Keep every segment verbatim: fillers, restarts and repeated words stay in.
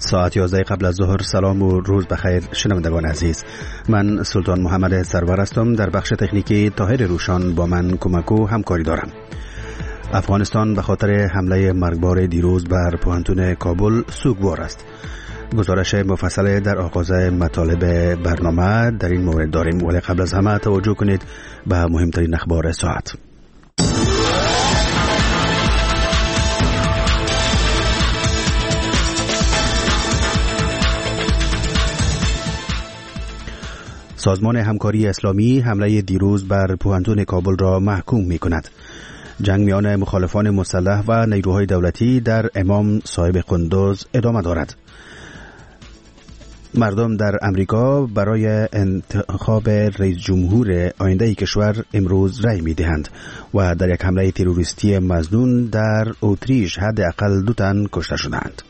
ساعت یازده قبل از ظهر. سلام و روز بخیر شنوندگان عزیز. من سلطان محمد سرور هستم. در بخش تکنیکی طاهر روشان با من کمک و همکاری دارم. افغانستان به خاطر حمله مرگبار دیروز بر پوهنتون کابل سوگوار است. گزارش مفصل در آغاز مطالب برنامه در این مورد داریم، ولی قبل از همه توجه کنید به مهمترین اخبار ساعت. سازمان همکاری اسلامی حمله دیروز بر پوهنتون کابل را محکوم می کند. جنگ میان مخالفان مسلح و نیروهای دولتی در امام صاحب قندوز ادامه دارد. مردم در امریکا برای انتخاب رئیس جمهور آینده کشور امروز رأی می دهند و در یک حمله تروریستی مظنون در اتریش حداقل دو تن کشته شدند.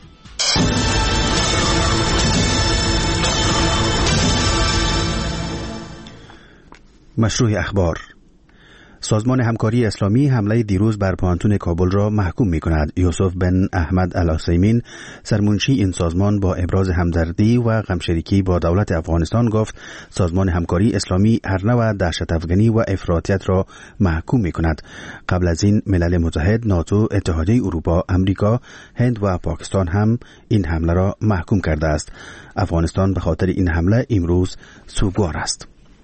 مشروع اخبار. سازمان همکاری اسلامی حمله دیروز بر پوهنتون کابل را محکوم می کند. یوسف بن احمد العثیمین، سرمنشی این سازمان، با ابراز همدردی و غمشریکی با دولت افغانستان گفت سازمان همکاری اسلامی هر نوع دهشت افغانی و افراطیت را محکوم می کند. قبل از این ملل متحد، ناتو، اتحادیه اروپا، امریکا، هند و پاکستان هم این حمله را محکوم کرده است. افغانستان به خاطر این حمله امروز سوگوار است.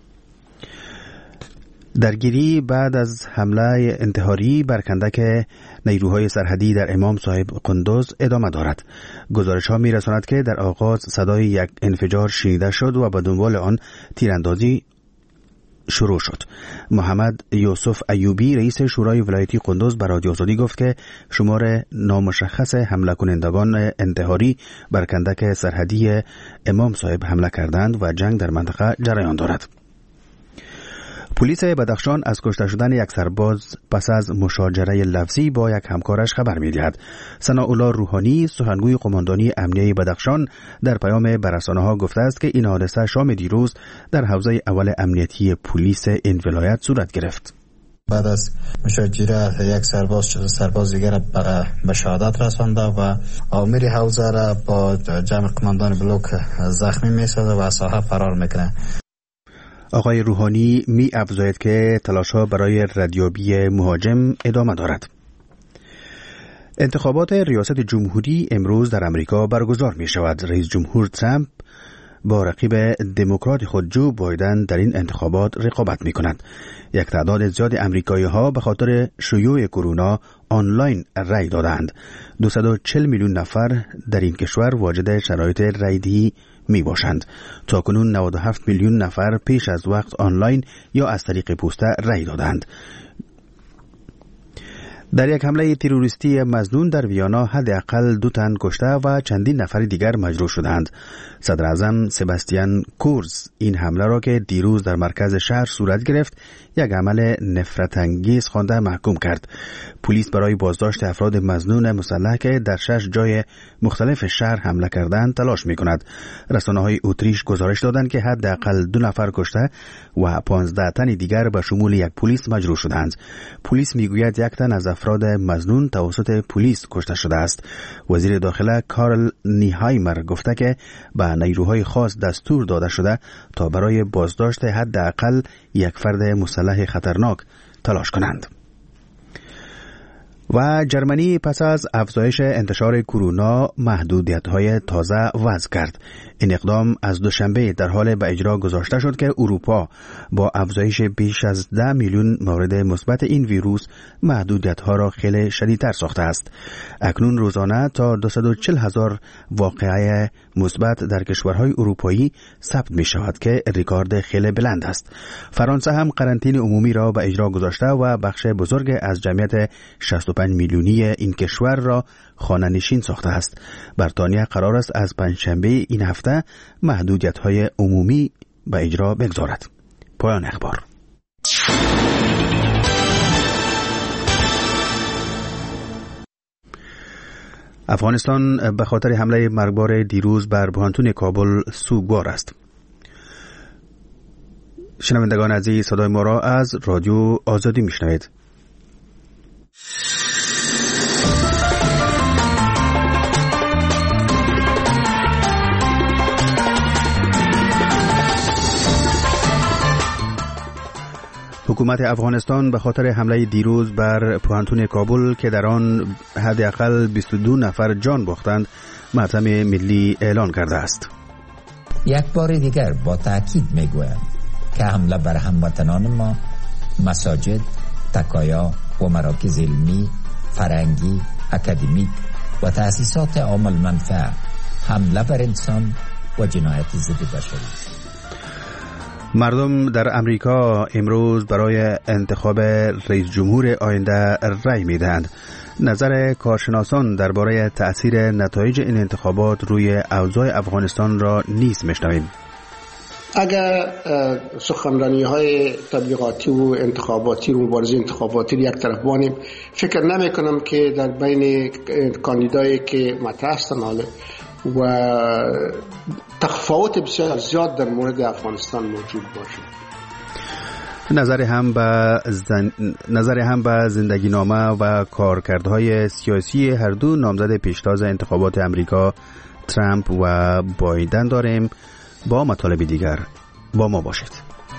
درگیری بعد از حمله انتحاری بر کندک نیروهای سرحدی در امام صاحب قندوز ادامه دارد. گزارش ها می رساند که در آغاز صدای یک انفجار شنیده شد و به دنبال آن تیراندازی شروع شد. محمد یوسف ایوبی، رئیس شورای ولایتی قندوز، به رادیو آزادی گفت که شمار نامشخص حمله کنندگان انتحاری بر کندک سرحدی امام صاحب حمله کردند و جنگ در منطقه جریان دارد. پلیس بدخشان از کشته شدن یک سرباز پس از مشاجره لفظی با یک همکارش خبر می‌دهد. ثناءالله روحانی، سخنگوی قماندانی امنیه بدخشان، در پیام به رسانه‌ها گفته است که این حادثه شام دیروز در حوزه اول امنیتی پلیس این ولایت صورت گرفت. بعد از مشاجره یک سرباز سرباز دیگر به شهادت رسانده و آمر حوزه را با جمع قماندان بلوک زخمی می‌سازد و از ساحه فرار می‌کند. آقای روحانی می افزاید که تلاش‌ها برای ردیابی مهاجم ادامه دارد. انتخابات ریاست جمهوری امروز در امریکا برگزار می شود. رئیس جمهور ترامپ با رقیب دموکرات خود جو بایدن در این انتخابات رقابت می کند. یک تعداد زیاد امریکایی ها به خاطر شیوع کرونا آنلاین رای دادند. دویست و چهل میلیون نفر در این کشور واجد شرایط رایدهی می باشند. تا کنون نود و هفت میلیون نفر پیش از وقت آنلاین یا از طریق پوسته رای دادند. در یک حمله تروریستی مظنون در ویانا حداقل دو تن کشته و چندین نفر دیگر مجروح شدند. صدر اعظم سباستیان کورز این حمله را که دیروز در مرکز شهر صورت گرفت یک عمل نفرت انگیز خوانده محکوم کرد. پلیس برای بازداشت افراد مظنون مسلح که در شش جای مختلف شهر حمله کردند تلاش می‌کند. رسانه‌های اتریش گزارش دادند که حداقل دو نفر کشته و پانزده تن دیگر به شمول یک پلیس مجروح شدند. پلیس میگوید یک تن از افراد مظنون توسط پلیس کشته شده است. وزیر داخله کارل نیهایمر گفته که به نیروهای خاص دستور داده شده تا برای بازداشت حداقل یک فرد مسلح خطرناک تلاش کنند. و جرمنی پس از افزایش انتشار کرونا محدودیت‌های تازه وضع کرد. این اقدام از دوشنبه در حال به اجرا گذاشته شد که اروپا با افزایش بیش از ده میلیون مورد مثبت این ویروس محدودیت‌ها را خیلی شدیدتر ساخته است. اکنون روزانه تا دویست و چهل هزار واقعه مثبت در کشورهای اروپایی ثبت می شود که رکورد خیلی بلند است. فرانسه هم قرنطینه عمومی را به اجرا گذاشته و بخش بزرگ از جمعیت شصت و پنج میلیونی این کشور را خانه نشین ساخته است. بریتانیا قرار است از پنجشنبه این هفته محدودیت‌های عمومی به اجرا بگذارد. پایان اخبار. افغانستان به خاطر حمله مرگبار دیروز بر پوهنتون کابل سوگوار است. شنوندگان عزیز، صدای ما را از رادیو آزادی میشنوید. حکومت افغانستان به خاطر حمله دیروز بر پوهنتون کابل که در آن حداقل بیست و دو نفر جان باختند ماتم ملی اعلان کرده است. یک بار دیگر با تأکید میگویم که حمله بر هموطنان ما، مساجد، تکایا و مراکز علمی، فرهنگی، اکادمیک و تأسیسات عامل منفعه، حمله بر انسان و جنایت ضد بشری. مردم در امریکا امروز برای انتخاب رئیس جمهور آینده رأی می‌دهند. نظر کارشناسان درباره تأثیر نتایج این انتخابات روی اوضاع افغانستان را نیز میشنویم. اگر سخنرانی های تبلیغاتی و انتخاباتی و مبارزه انتخاباتی یک طرف بانیم، فکر نمی کنم که در بین کاندیدایی که مطرح هستند حالا و تفاوت بسیار زیاد در مورد افغانستان موجود باشه. نظر هم به زن... نظر هم به زندگی نامه و کارکردهای سیاسی هر دو نامزد پیشتاز انتخابات امریکا ترامپ و بایدن داریم. با مطالب دیگر با ما باشید.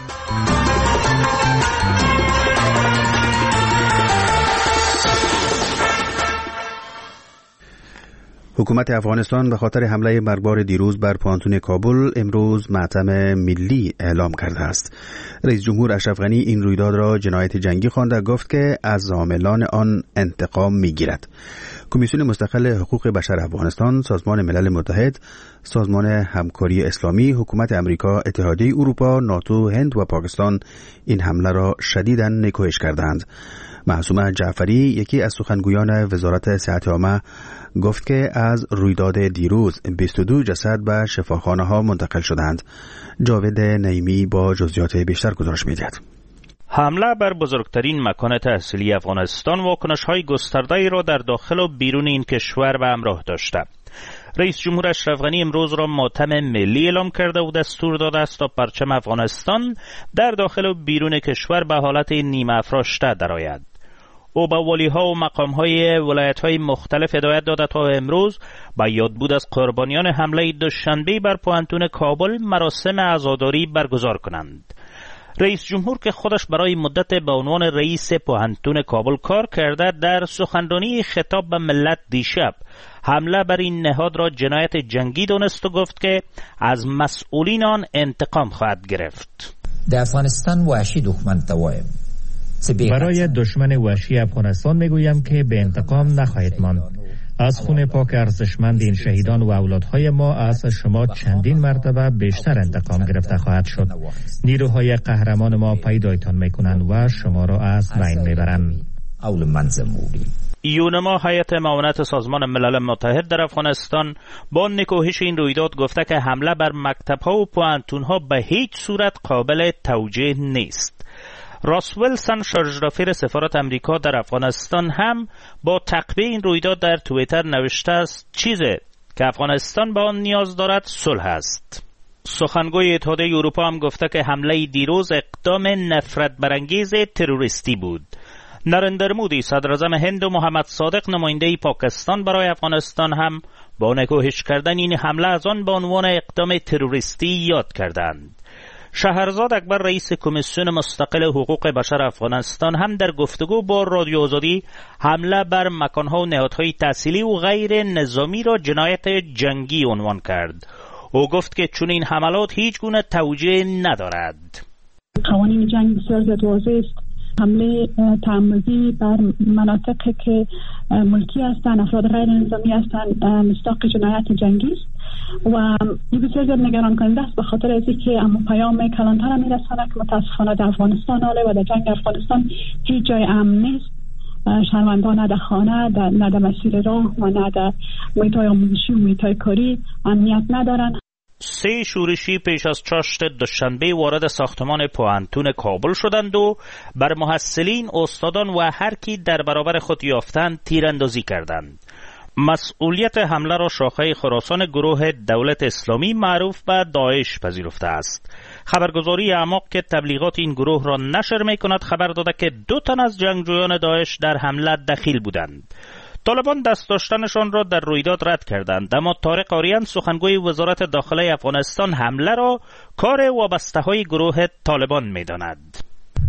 حکومت افغانستان به خاطر حمله مرگبار دیروز بر پوهنتون کابل امروز ماتم ملی اعلام کرده است. رئیس جمهور اشرف غنی این رویداد را جنایت جنگی خوانده، گفت که از عاملان آن انتقام میگیرد. کمیسیون مستقل حقوق بشر افغانستان، سازمان ملل متحد، سازمان همکاری اسلامی، حکومت امریکا، اتحادیه اروپا، ناتو، هند و پاکستان این حمله را شدیداً نکوهش کردند. معصومه جعفری، یکی از سخنگویان وزارت صحت عامه، گفت که از رویداد دیروز بیست و دو جسد به شفاخانه ها منتقل شدند. جاوید نعیمی با جزئیات بیشتر گزارش می‌دهد. حمله بر بزرگترین مکان تحصیلی افغانستان واکنش‌های گسترده‌ای را در داخل و بیرون این کشور به همراه داشته. رئیس جمهور اشرف غنی امروز را ماتم ملی اعلام کرده و دستور داده است تا پرچم افغانستان در داخل و بیرون کشور به حالت نیمه افراشته درآید. او به والی‌ها و مقام‌های ولایت‌های مختلف هدایت داده تا امروز با یادبود از قربانیان حمله دوشنبه بر پوهنتون کابل مراسم عزاداری برگزار کنند. رئیس جمهور که خودش برای مدت به عنوان رئیس پوهنتون کابل کار کرده، در سخنرانی خطاب به ملت دیشب حمله بر این نهاد را جنایت جنگی دانست و گفت که از مسئولین آن انتقام خواهد گرفت. در افغانستان وحشی دښمن ته وایم، برای دشمن وحشی افغانستان میگویم که به انتقام نخواهید ماند. از خون پاک ارزشمند این شهیدان و اولادهای ما از شما چندین مرتبه بیشتر انتقام گرفته خواهد شد. نیروهای قهرمان ما پیدایتان میکنند و شما را از بین میبرند. یونما هیئت معاونت سازمان ملل متحد در افغانستان با نکوهش این رویداد گفته که حمله بر مکتب‌ها و پوهنتون‌ها به هیچ صورت قابل توجیه نیست. راس ویلسون، شارژ سفارت امریکا در افغانستان، هم با تعقیب این رویداد در توییتر نوشته است چیزی که افغانستان به آن نیاز دارد صلح است. سخنگوی اتحادیه اروپا هم گفته که حمله دیروز اقدام نفرت برانگیز تروریستی بود. نریندر مودی، صدر اعظم هند، و محمد صادق، نماینده پاکستان برای افغانستان، هم با نکوهش کردن این حمله از آن به عنوان اقدام تروریستی یاد کردند. شهرزاد اکبر، رئیس کمیسیون مستقل حقوق بشر افغانستان، هم در گفتگو با رادیو آزادی حمله بر مکانها و نهادهای تحصیلی و غیر نظامی را جنایت جنگی عنوان کرد. او گفت که چون این حملات هیچ گونه توجیه ندارد. قوانین جنگ بسیار زیاد واضح است. حمله تعمدی بر مناطقی که ملکی هستند، افراد غیر نظامی هستند، مصداق جنایت جنگی است و این بسیار زیاد نگران کننده است، به خاطر از اینکه اما پیام کلانتر میرساند که متاسفانه در افغانستان حاله و در جنگ افغانستان هیچ جای امن نیست. شهروندان نه در خانه، نه در مسیر راه و نه در محیط‌های آموزشی و محیط‌های کاری امنیت ندارند. سه شورشی پیش از چاشت دوشنبه وارد ساختمان پوهنتون کابل شدند و بر محصلین، استادان و هر کی در برابر خود یافتند تیراندازی کردند. مسئولیت حمله را شاخه خراسان گروه دولت اسلامی معروف به داعش پذیرفته است. خبرگزاری اعماق که تبلیغات این گروه را نشر می‌کند خبر داده که دو تن از جنگجویان داعش در حمله دخیل بودند. طالبان دست داشتنشان را در رویداد رد کردند، اما طارق آریان، سخنگوی وزارت داخله افغانستان، حمله را کار وابسته‌های گروه طالبان می‌داند.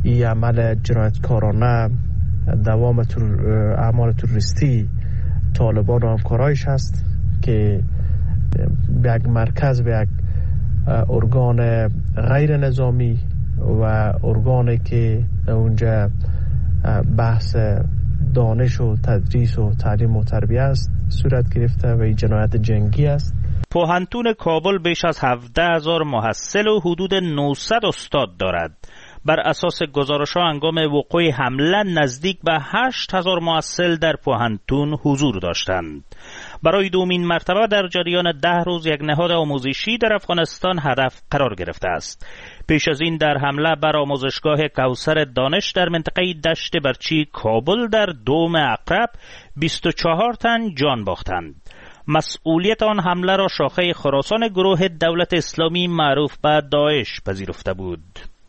این عمل جنایتکارانه، دوام اعمال تروریستی طالبان و همکارایش هست که به یک مرکز، به یک ارگان غیر نظامی و ارگانی که اونجا بحث دانش و تدریس و تعلیم و تربیه است صورت گرفته و این جنایت جنگی است. پوهنتون کابل بیش از هفده هزار محصل و حدود نهصد استاد دارد. بر اساس گزارش‌ها هنگام وقوع حمله نزدیک به هشت هزار محصل در پوهنتون حضور داشتند. برای دومین مرتبه در جریان ده روز یک نهاد آموزشی در افغانستان هدف قرار گرفته است. پیش از این در حمله بر آموزشگاه کوثر دانش در منطقه دشت برچی کابل در دوم عقرب بیست و چهار تن جان باختند. مسئولیت آن حمله را شاخه خراسان گروه دولت اسلامی معروف به داعش پذیرفته بود.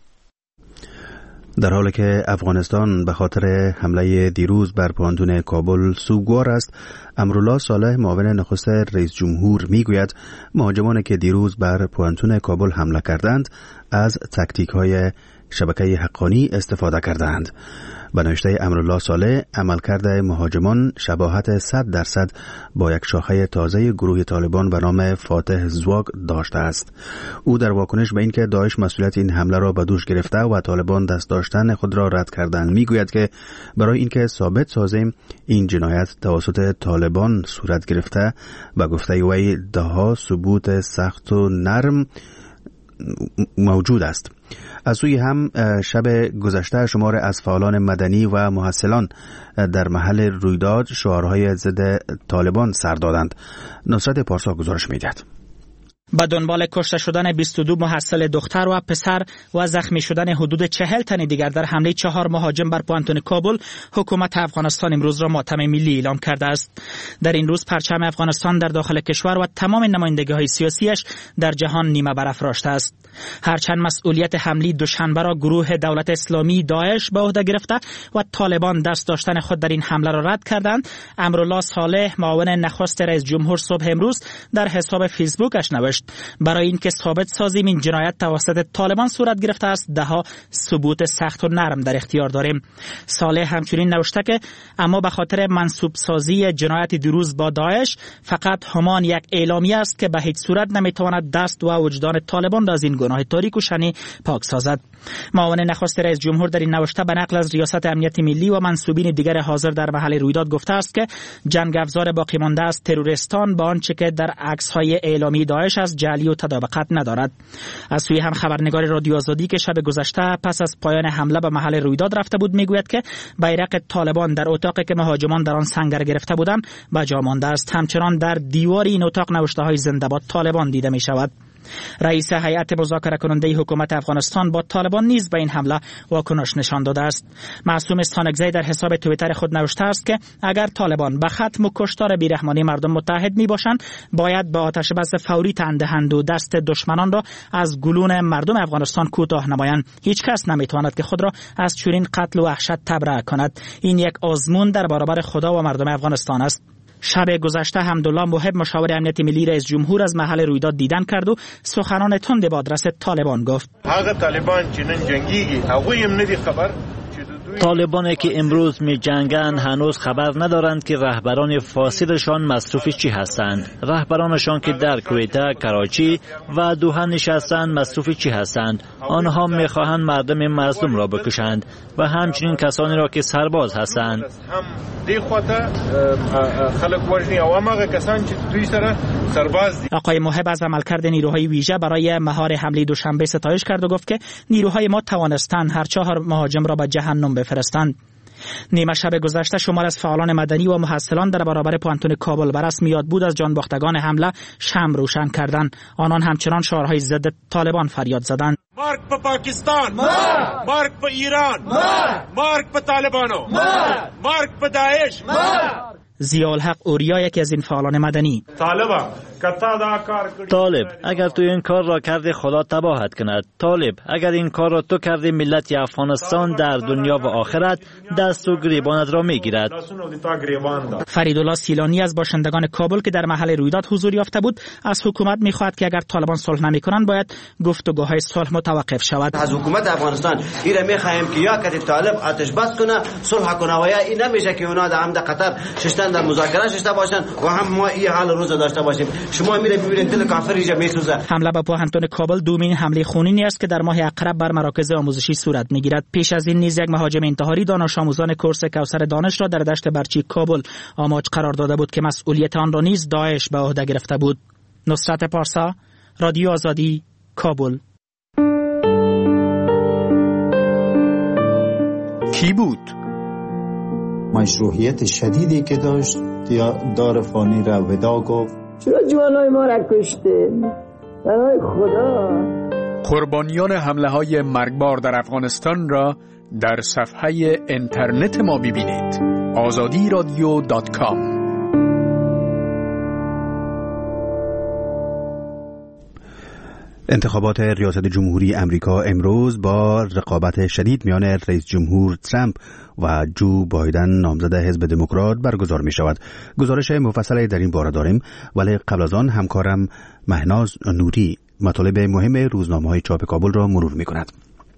در حالی که افغانستان به خاطر حمله دیروز بر پوهنتون کابل سوگوار است، امرالله صالح معاون نخست رئیس جمهور میگوید مهاجمانی که دیروز بر پوهنتون کابل حمله کردند از تاکتیک‌های شبکه حقانی استفاده کردند. به نوشته امرالله صالح، عملکرد مهاجمان شباهت صد درصد با یک شاخه تازه گروه طالبان به نام فاتح زواگ داشته است. او در واکنش به اینکه داعش مسئولیت این حمله را به دوش گرفته و طالبان دست داشتن خود را رد کردند میگوید که برای اینکه ثابت سازیم این جنایت توسط طالبان صورت گرفته و گفته وی دهها ثبوت سخت و نرم موجود است. از سوی هم شب گذشته شمار از فعالان مدنی و محصلان در محل رویداد شعارهای ضد طالبان سر دادند. نصرت پارسا گزارش می‌دهد. به دنبال کشته شدن بیست و دو محصل دختر و پسر و زخمی شدن حدود چهل تن دیگر در حمله چهار مهاجم بر پوهنتون کابل، حکومت افغانستان امروز را ماتم ملی اعلام کرده است. در این روز پرچم افغانستان در داخل کشور و تمام نمایندگی‌های سیاسیش در جهان نیمه برافراشته است. هرچند مسئولیت حمله دوشنبه را گروه دولت اسلامی داعش به عهده گرفته و طالبان دست داشتن خود در این حمله را رد کردند، امرالله صالح معاون نخست رئیس جمهور صبح امروز در حساب فیسبوکش نوشت برای اینکه ثابت سازیم این جنایت توسط طالبان صورت گرفته است، دهها ثبوت سخت و نرم در اختیار داریم. صالح همچنین نوشته که اما به خاطر منسوب سازی جنایت دیروز با داعش فقط همان یک اعلامیه است که به هیچ صورت نمیتواند دست و وجدان طالبان را از این گناه تاریک و شنی پاک سازد. معاون نخست رئیس جمهور در این نوشته به نقل از ریاست امنیت ملی و منصوبین دیگر حاضر در محل رویداد گفته است که جنگ افزار باقی مانده از تروریستان با آنچه که در عکس‌های اعلامی داعش از جعلی و تطابقت ندارد. از سوی هم خبرنگار رادیو آزادی که شب گذشته پس از پایان حمله به محل رویداد رفته بود میگوید که بیرق طالبان در اتاقی که مهاجمان در آن سنگر گرفته بودند به جا مانده است. همچنان در دیوار این اتاق نوشته‌های زنده باد طالبان دیده می شود. رئیس هیئت مذاکره کننده حکومت افغانستان با طالبان نیز به این حمله واکنش نشان داده است. معصوم استانکزی در حساب توییتر خود نوشته است که اگر طالبان به ختم و کشتار بیرحمانه مردم متحد می باشند، باید به آتش بس فوری تن دهند و دست دشمنان را از گلون مردم افغانستان کوتاه نمایند. هیچ کس نمی تواند که خود را از چنین قتل و وحشت تبرئه کند. این یک آزمون در برابر خدا و مردم افغانستان است. شب گذشته حمدالله محب مشاور امنیت ملی رئیس جمهور از محل رویداد دیدن کرد و سخنان تند به آدرس طالبان گفت. هغه طالبان چې نن جنگیږي هغه هم ندي خبر. طالبانی که امروز می جنگند هنوز خبر ندارند که رهبران فاسدشان مصروف چی هستند. رهبرانشان که در کویته، کراچی و دوحه نشستند مصروف چی هستند. آنها می خواهند مردم مظلوم را بکشند و همچنین کسانی را که سرباز هستند. هم دی خواته خلق وجنی او هغه کسان چې دوی سره سرباز دي. آقای محب از عملکرد نیروهای ویژه برای مهار حمله دوشنبه ستایش کرد و گفت که نیروهای ما توانستند هر چهار مهاجم را به جهنم بفرستند. نیمه شب گذشته شمار از فعالان مدنی و محصلان در برابر پوهنتون کابل بر رسم یاد بود از جانباختگان حمله شمع روشن کردند. آنان همچنان شعارهای ضد طالبان فریاد زدند. مرگ به پاکستان، مرگ به ایران، مرگ به طالبانو، مرگ به داعش. ضیاءالحق اوریا یکی از این فعالان مدنی: طالبان طالب اگر تو این کار را کردی خدا تباهت کند. طالب اگر این کار را تو کردی ملت افغانستان در دنیا و آخرت دست و گریبانت را میگیرد. فریدالله سیلانی از باشندگان کابل که در محل رویداد حضور یافته بود از حکومت میخواهد که اگر طالبان صلح نمیکنند باید گفتگوهای صلح متوقف شود. از حکومت افغانستان ایره میخواهیم که یا کتی طالب آتش بس کنه، صلح کنه و یا این نمیشه که اونا در عمد قطر ششتن در مذاکره ششته باشن و هم ما این حال روز داشته باشیم. شما میره ببینید دل کافر اینجا میسوزه. حمله به پوهنتون کابل دومین حمله خونینی است که در ماه اقرب بر مراکز آموزشی صورت میگیرد. پیش از این نیز یک مهاجم انتحاری دانش آموزان کورس کوثر دانش را در دشت برچی کابل آماج قرار داده بود که مسئولیت آن را نیز داعش به عهده گرفته بود. نصرت پارسا، رادیو آزادی، کابل. کی بود؟ مشروعیت شدیدی که داشت یا دار فانی را ودا گفت. چرا جوانای ما را کشته؟ برای خدا. قربانیان حمله های مرگبار در افغانستان را در صفحه اینترنت ما ببینید. آزادی رادیو دات کام. انتخابات ریاست جمهوری امریکا امروز با رقابت شدید میان رئیس جمهور ترامپ و جو بایدن نامزد حزب دموکرات برگزار می شود. گزارش مفصلی در این باره داریم، ولی قبل از آن همکارم مهناز نوری مطالب مهم روزنامه‌های چاپ کابل را مرور می کند.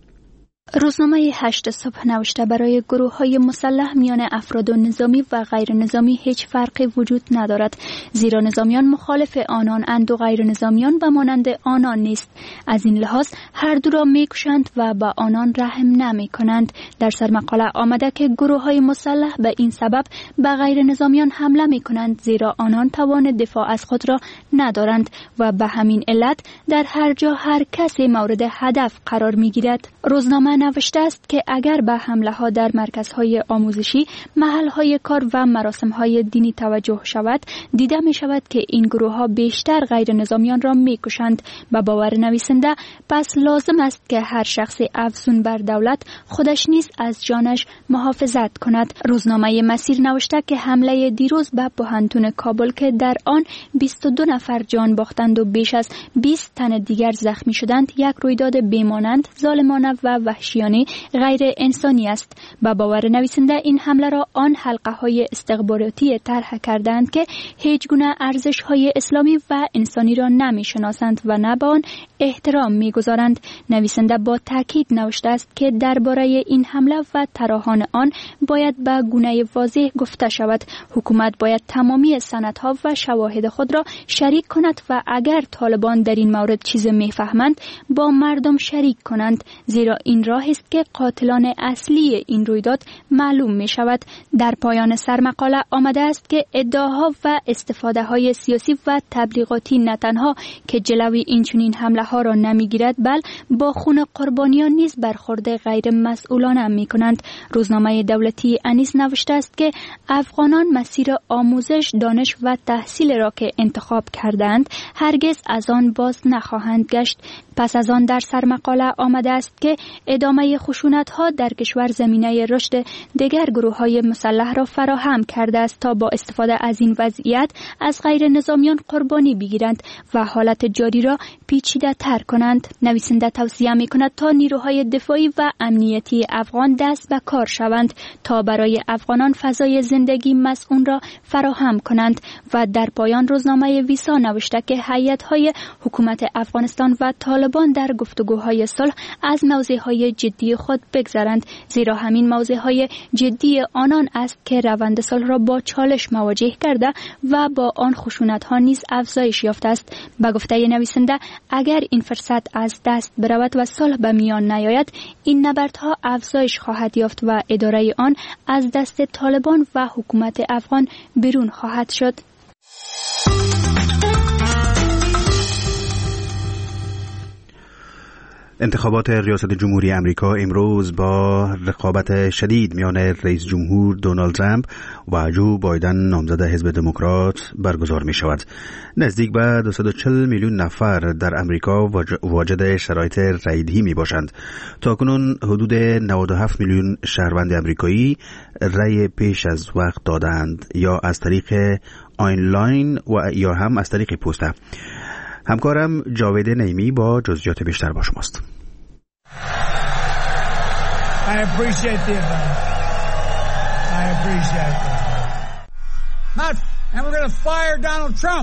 روزنامه هشت صبح نوشته برای گروه‌های مسلح میان افراد نظامی و غیر نظامی هیچ فرقی وجود ندارد، زیرا نظامیان مخالف آنان اند و غیر نظامیان به مانند آنان نیست. از این لحاظ هر دو را میکشند و به آنان رحم نمی کنند. در سرمقاله آمده که گروه‌های مسلح به این سبب به غیر نظامیان حمله می کنند، زیرا آنان توان دفاع از خود را ندارند و به همین علت در هر جا هر کسی مورد هدف قرار می گیرد. روزنامه نوشته است که اگر به حمله ها در مرکزهای آموزشی، محل های کار و مراسم های دینی توجه شود، دیده می شود که این گروه ها بیشتر غیر نظامیان را می کشند. به باور نویسنده پس لازم است که هر شخص افزون بر دولت خودش نیز از جانش محافظت کند. روزنامه مسیر نوشته که حمله دیروز به پوهنتون کابل که در آن بیست و دو نفر جان باختند و بیش از بیست تن دیگر زخمی شدند یک رویداد بیمانند، ظالمانه و وحشی غیر انسانی است. با باور نویسنده این حمله را آن حلقه های استخباراتی طرح کردند که هیچ گونه ارزش های اسلامی و انسانی را نمی شناسند و نه به آن احترام می گذارند. نویسنده با تاکید نوشته است که درباره این حمله و طراحان آن باید به گونه واضح گفته شود. حکومت باید تمامی سندها و شواهد خود را شریک کند و اگر طالبان در این مورد چیزی می فهمند با مردم شریک کنند، زیرا این راه است که قاتلان اصلی این رویداد معلوم می شود. در پایان سرمقاله آمده است که ادعاها و استفاده های سیاسی و تبلیغاتی نه تنها که جلوی این چنین حمله ها را نمی گیرد، بل با خون قربانیان نیز برخورد غیر مسئولانه می کنند. روزنامه دولتی انیس نوشته است که افغانان مسیر آموزش، دانش و تحصیل را که انتخاب کردند هرگز از آن باز نخواهند گشت. پس از آن در سرمقاله آمده است که ادامه خشونت‌ها در کشور زمینه رشد دیگر گروه‌های مسلح را فراهم کرده است تا با استفاده از این وضعیت از غیر نظامیان قربانی بگیرند و حالت جاری را پیچیده تر کنند. نویسنده توصیه می‌کند تا نیروهای دفاعی و امنیتی افغان دست به کار شوند تا برای افغانان فضای زندگی مسئول را فراهم کنند. و در پایان روزنامه ویسا نوشته که هیئت‌های حکومت افغانستان و طالبان در گفتگوهای صلح از موضوعهای جدی خود بگذارند، زیرا همین موضوعهای جدی آنان است که روند صلح را با چالش مواجه کرده و با آن خشونت‌ها نیز افزایش یافته است. به گفته نویسنده اگر این فرصت از دست برود و صلح به میان نیاید، این نبردها افزایش خواهد یافت و اداره آن از دست طالبان و حکومت افغان بیرون خواهد شد. انتخابات ریاست جمهوری امریکا امروز با رقابت شدید میان رئیس جمهور دونالد ترامپ و جو بایدن نامزد حزب دموکرات برگزار می شود. نزدیک به دویست و چهل میلیون نفر در امریکا واجد شرایط رایدهی می باشند. تاکنون حدود نود و هفت میلیون شهروند امریکایی رای پیش از وقت دادند، یا از طریق آنلاین و یا هم از طریق پسته. همکارم جاوید نعیمی با جزئیات بیشتر با شماست. I appreciate the advice. I appreciate it. Not, and we're going to fire Donald Trump.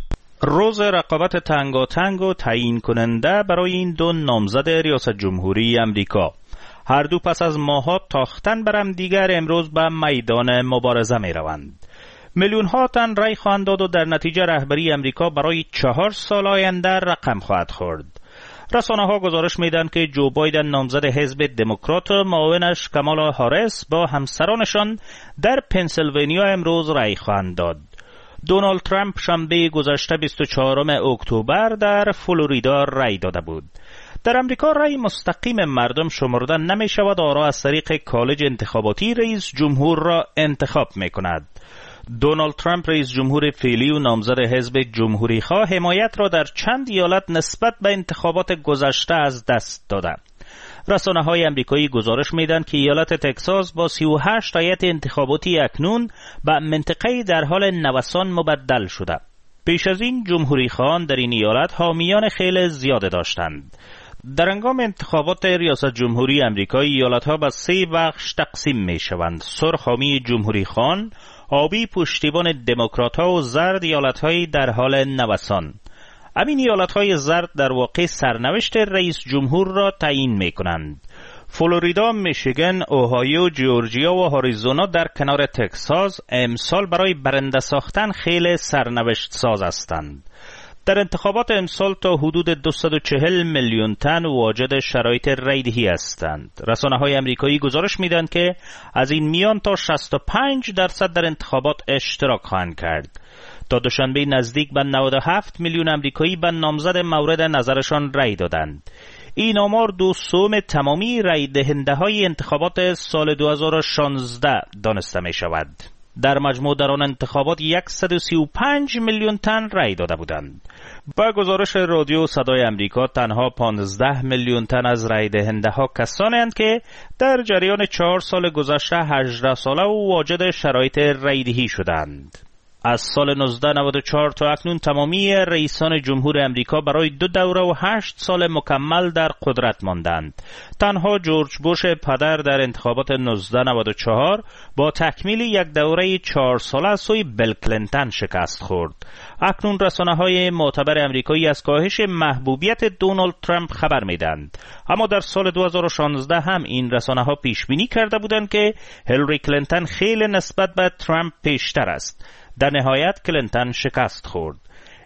روز رقابت تنگاتنگ و تعیین کننده برای این دو نامزد ریاست جمهوری امریکا. هر دو پس از ماه‌ها تاختن بر هم دیگر امروز به میدان مبارزه می روند. میلیون ها تن رای خواهند داد و در نتیجه رهبری امریکا برای چهار سال آینده رقم خواهد خورد. رسانه ها گزارش میدن که جو بایدن نامزد حزب دموکرات و معاونش کامالا هاریس با همسرانشان در پنسیلوانیا امروز رای خواهند داد. دونالد ترامپ شنبه گذشته بیست و چهارم اکتبر در فلوریدا رای داده بود. در امریکا رای مستقیم مردم شمرده نمی شود، آرا از طریق کالج انتخاباتی رئیس جمهور را انتخاب می کند. دونالد ترامپ رئیس جمهور فعلی و نامزد حزب جمهوری خواه حمایت را در چند ایالت نسبت به انتخابات گذشته از دست داده. رسانه های امریکایی گزارش میدن که ایالت تگزاس با سی و هشت رایت انتخاباتی اکنون به منطقه در حال نوسان مبدل شده. پیش از این جمهوری خواهان در این ایالت حامیان خیلی زیاده داشتند. در هنگام انتخابات ریاست جمهوری امریکا ایالت‌ها به سه بخش تقسیم می‌شوند: سرخ حامی جمهوری خواهان، آبی پشتیبان دموکرات‌ها و زرد ایالت‌های در حال نوسان. همین ایالت‌های زرد در واقع سرنوشت رئیس جمهور را تعیین می‌کنند. فلوریدا، میشیگن، اوهایو، جورجیا و آریزونا در کنار تگزاس امسال برای برنده ساختن خیلی سرنوشت ساز هستند. در انتخابات امسال تا حدود دویست و چهل میلیون تن واجد شرایط رایدهی هستند. رسانه های امریکایی گزارش میدن که از این میان تا شصت و پنج درصد در انتخابات اشتراک خواهند کرد. تا دوشنبه نزدیک به نود و هفت میلیون امریکایی به نامزد مورد نظرشان رای دادند. این آمار دو سوم تمامی رای دهنده های انتخابات سال دو هزار و شانزده دانسته می شود. در مجموع در آن انتخابات صد و سی و پنج میلیون تن رای داده بودند. با گزارش رادیو صدای امریکا تنها پانزده میلیون تن از رای دهنده ها کسانی اند که در جریان چهار سال گذشته هجده ساله و واجد شرایط رایدهی شدند. از سال نوزده نود و چهار تا اکنون تمامی رئیسان جمهور امریکا برای دو دوره و هشت سال مکمل در قدرت ماندند. تنها جورج بوش پدر در انتخابات نوزده نود و چهار با تکمیل یک دوره چهار ساله از سوی بیل کلینتون شکست خورد. اکنون رسانه‌های معتبر امریکایی از کاهش محبوبیت دونالد ترامپ خبر میدند. اما در سال دو هزار و شانزده هم این رسانه‌ها پیش بینی کرده بودند که هیلاری کلینتون خیلی نسبت به ترامپ پیشتر است. در نهایت کلینتون شکست خورد.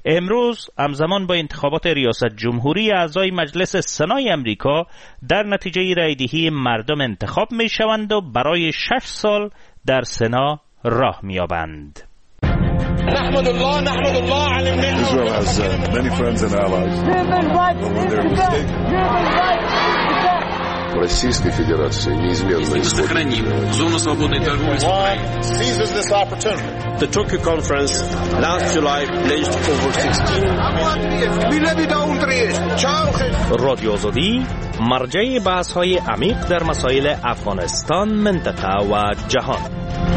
امروز همزمان با انتخابات ریاست جمهوری اعضای مجلس سنای امریکا در نتیجه رایدهی مردم انتخاب می شوند و برای شش سال در سنا راه می یابند. نحمد الله نحمد الله على Israel has uh, many friends and allies. When they're mistaken. Российской Федерации неизменно исходит. Зону свободной торговли. Seizes this opportunity. The Tokyo conference last July pledged over sixteen. رادیو آزادی مرجع بحث‌های عمیق در مسائل افغانستان، منطقه و جهان.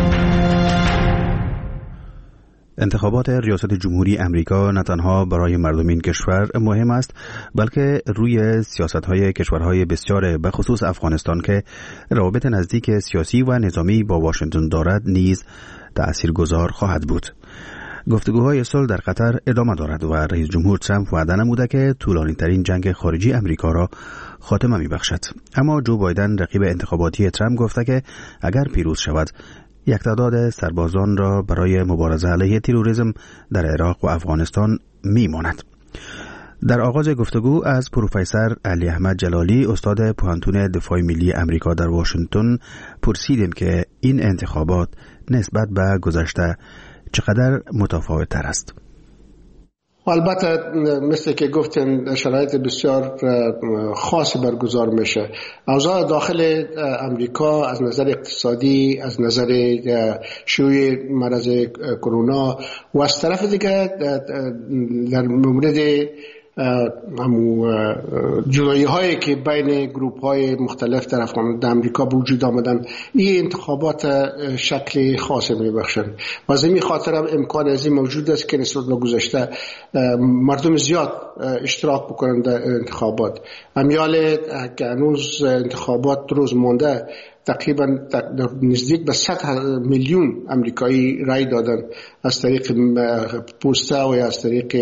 انتخابات ریاست جمهوری امریکا نه تنها برای مردم این کشور مهم است، بلکه روی سیاست‌های کشورهای بسیار به خصوص افغانستان که روابط نزدیک سیاسی و نظامی با واشنگتن دارد نیز تأثیرگذار خواهد بود. گفتگوهای صلح در قطر ادامه دارد و رئیس جمهور ترامپ وعده نموده که طولانی‌ترین جنگ خارجی امریکا را خاتمه می‌بخشد. اما جو بایدن رقیب انتخاباتی ترامپ گفته که اگر پیروز شود یک تعداد سربازان را برای مبارزه علیه تروریسم در عراق و افغانستان میماند. در آغاز گفتگو از پروفسور علی احمد جلالی استاد پوهنتون دفاع ملی امریکا در واشنگتن پرسیدیم که این انتخابات نسبت به گذشته چقدر متفاوت تر است. البته مثل که گفتن شرایط بسیار خاصی برگزار میشه. اوضاع داخل امریکا از نظر اقتصادی، از نظر شیوع مرض کرونا و از طرف دیگه در مورد همو جدایی هایی که بین گروپ های مختلف در افغانستان امریکا به وجود آمدن، این انتخابات شکل خاصی میبخشن و از این خاطر هم امکان از این موجود است که نسبت به گذشته مردم زیاد اشتراک بکنن در انتخابات. امیال که هنوز انتخابات روز مانده تقریبا نزدیک به صد میلیون امریکایی رای دادن از طریق پوسته و از طریق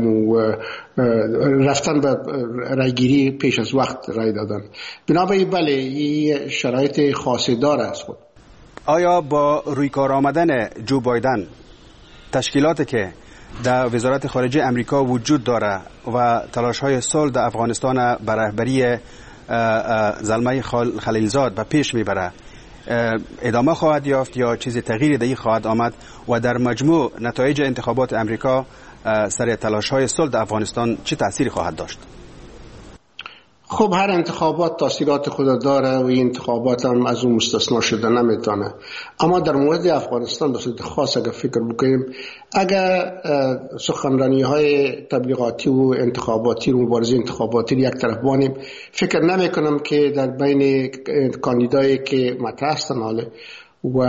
رفتن به رایگیری پیش از وقت رای دادن. بنابراین بله این شرایط خاصی داره از خود. آیا با روی کار آمدن جو بایدن تشکیلاتی که در وزارت خارجه امریکا وجود داره و تلاش های صلح در افغانستان بر رهبری زلمه خلیلزاد به پیش میبره ادامه خواهد یافت یا چیز تغییری در این خواهد آمد و در مجموع نتایج انتخابات امریکا سر تلاش های صلح در افغانستان چه تأثیری خواهد داشت؟ خب هر انتخابات تاثیرات خود داره و این انتخابات هم از اون مستثنا شده نمیتونه. اما در مورد افغانستان به صورت خاص اگر فکر بکنیم، اگر سخنرانی های تبلیغاتی و انتخاباتی و مبارزه انتخاباتی یک طرف بانیم، فکر نمی کنم که در بین کاندیدایی که مطرح هستن حاله و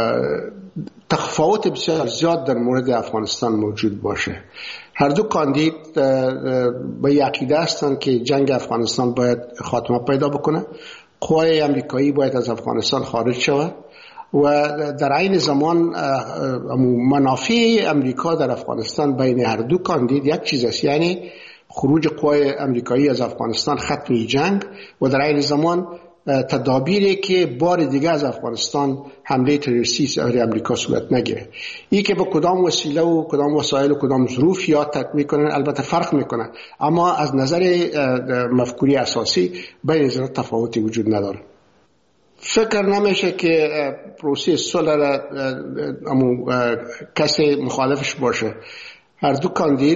تفاوت بسیار زیاد در مورد افغانستان موجود باشه. هر دو کاندید به عقیده هستند که جنگ افغانستان باید خاتمه پیدا بکنه، قوای امریکایی باید از افغانستان خارج شود و در عین زمان منافع امریکا در افغانستان بین هر دو کاندید یک چیز است، یعنی خروج قوای امریکایی از افغانستان، ختم جنگ و در عین زمان تدابیری که بار دیگه از افغانستان حمله تروریستی سر امریکا صورت نگیره. این که با کدام وسیله و کدام وسایل و کدام ظروف یا تطبیق کنن البته فرق میکنه، اما از نظر مفکوری اساسی بین از تفاوتی وجود نداره. فکر نمیشه که پروسه صلح را کسی مخالفش باشه. هر دو کاندید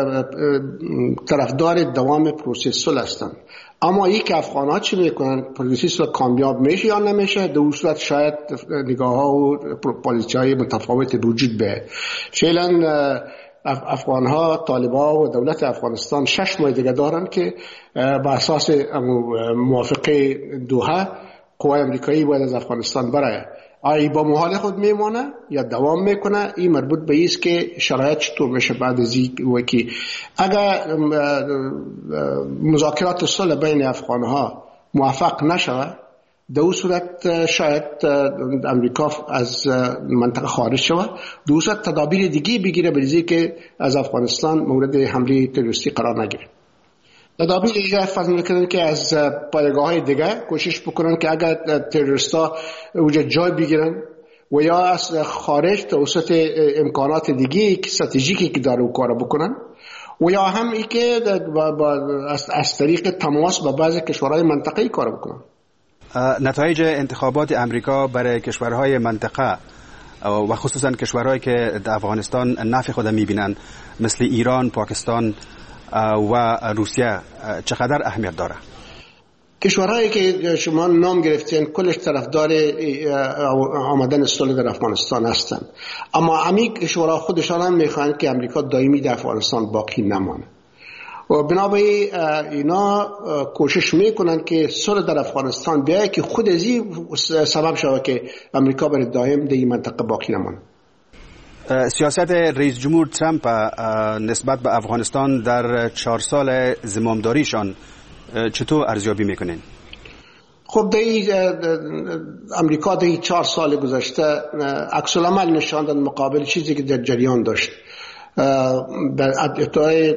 طرفدار دوام پروسه صلح هستند، اما یک افغان‌ها چی میکنن؟ پروسه صلح کامیاب میشه یا نمیشه؟ در صورت شاید نگاه‌ها و پالیسی‌های متفاوت وجود بیاید. فعلا افغان‌ها، طالبان و دولت افغانستان شش ماه دیگه دارن که به اساس موافقه دوحه قوای امریکایی باید از افغانستان برای آیا با محال خود میمانه یا دوام میکنه. این مربوط به است که شرایط چطور میشه بعد از این که اگر مذاکرات صلح بین افغانها موفق نشود، در اون صورت شاید امریکا از منطقه خارج شود، در اون صورت تدابیر دیگه بگیره بریزی که از افغانستان مورد حمله تروریستی قرار نگیره. تدابیر دیگه فرض میکنن که از پایگاه های دیگه کوشش بکنن که اگر تروریستا اونجا جای بگیرن و یا از خارج توسط امکانات دیگه که استراتژیکی که داره و کار بکنن، و یا هم ای که از طریق تماس با بعضی کشورهای منطقه‌ای کار بکنن. نتایج انتخابات امریکا برای کشورهای منطقه و خصوصا کشورهایی که در افغانستان نفع خود میبینن مثل ایران، پاکستان و روسیه چقدر اهمیت داره؟ کشورهایی که شما نام گرفتین کلش طرفدار آمدن صلح در افغانستان هستند، اما همین کشورها خودشان هم میخواهند که امریکا دائمی در افغانستان باقی نمانه و بنابراین اینا کوشش میکنن که صلح در افغانستان بیاید که خود از این سبب شود که امریکا برای دائم در این منطقه باقی نمانه. سیاست رئیس جمهور ترامپ نسبت به افغانستان در چهار سال زمامداریشان چطور ارزیابی میکنین؟ خب در امریکا در چهار سال گذشته عکس العمل نشاندن مقابل چیزی که در جریان داشت. در ادعای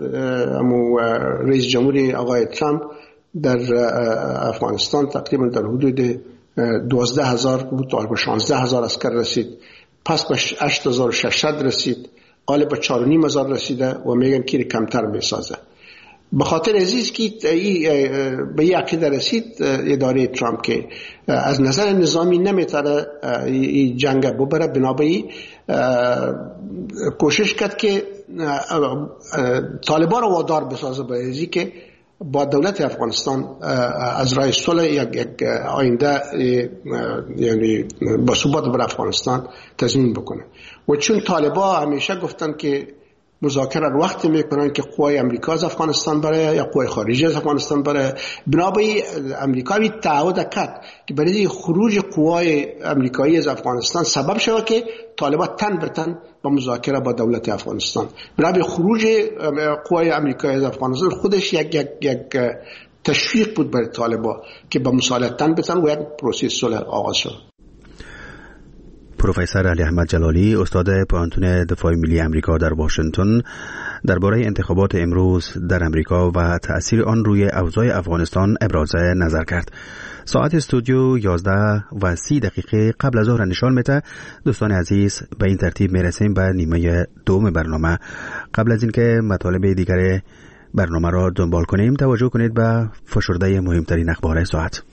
رئیس جمهور آقای ترامپ در افغانستان تقریبا در حدود دوازده هزار بود تا به شانزده هزار عسکر رسید، پس به هشت هزار و ششصد رسید، قالب به چهار و نیم هزار رسیده و میگن که کمتر میسازه. به خاطر عزیز که به یک عقیده رسید اداره ترامپ که از نظر نظامی نمیتونه این جنگ ببره، بنابراین کوشش کرد که طالبان رو وادار بسازه به ازی که با دولت افغانستان از راه صلح یک یک آینده یعنی با ثبات بر افغانستان تضمین بکنه. و چون طالبان همیشه گفتن که مذاکره رو وقتی میکنن که قوای امریکا از افغانستان بره یا قوای خارجی از افغانستان بره، بنابراین امریکا بی تعهد کرد که برای خروج قوای امریکایی از افغانستان سبب شود که طالبان تن به تن با مذاکره با دولت افغانستان. بنابراین خروج قوای امریکایی از افغانستان خودش یک یک یک تشویق بود برای طالبان که با مصالحه تن به تن و یک پروسه صلح آغاز شد. پروفسور علی احمد جلالی، استاد پوانتون دفاع ملی امریکا در واشنگتن، درباره انتخابات امروز در امریکا و تأثیر آن روی اوضاع افغانستان ابراز نظر کرد. ساعت استودیو یازده و سی دقیقه قبل از ظهر نشان میده. دوستان عزیز، به این ترتیب میرسیم به نیمه دوم برنامه. قبل از اینکه مطالب دیگر برنامه را دنبال کنیم، توجه کنید به فشرده مهمترین اخبار ساعت.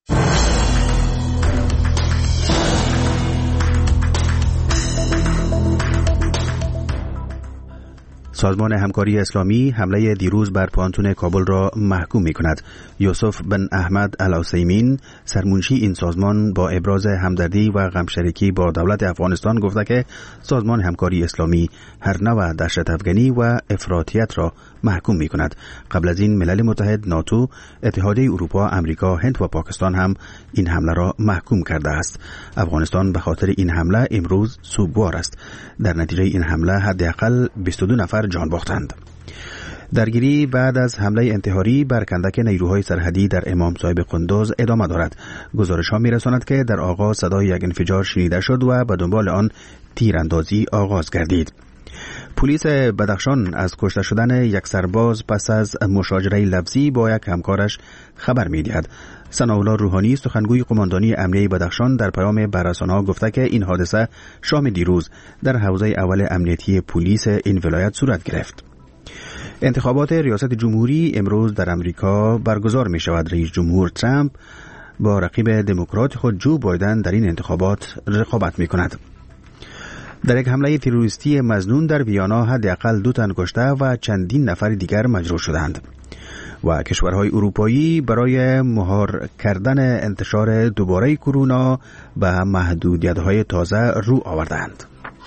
سازمان همکاری اسلامی حمله دیروز بر پانتون کابل را محکوم می کند. یوسف بن احمد العثیمین، سرمنشی این سازمان، با ابراز همدردی و غمشریکی با دولت افغانستان گفته که سازمان همکاری اسلامی هر نوع دهشت افغانی و افراطیت را محکوم می کند. قبل از این ملل متحد، ناتو، اتحادیه اروپا، امریکا، هند و پاکستان هم این حمله را محکوم کرده است. افغانستان به خاطر این حمله امروز سوگوار است. در نتیجه این حمله حداقل بیست و دو نفر جان باختند. درگیری بعد از حمله انتحاری بر کندک نیروهای سرحدی در امام صاحب قندوز ادامه دارد. گزارش ها می رساند که در آغاز صدای یک انفجار شنیده شد و به دنبال آن تیراندازی آغاز گردید. پلیس بدخشان از کشته شدن یک سرباز پس از مشاجره لفظی با یک همکارش خبر می دهد. ثناءالله روحانی، سخنگوی قماندانی امنیه بدخشان، در پیام به رسانه‌ها گفته که این حادثه شام دیروز در حوزه اول امنیتی پلیس این ولایت صورت گرفت. انتخابات ریاست جمهوری امروز در امریکا برگزار می شود. رئیس جمهور ترامپ با رقیب دموکرات خود جو بایدن در این انتخابات رقابت می کند. در یک حمله تروریستی مظنون در ویانا حداقل دو تن کشته و چندین نفر دیگر مجروح شدند و کشورهای اروپایی برای مهار کردن انتشار دوباره کرونا به محدودیت‌های تازه رو آوردند.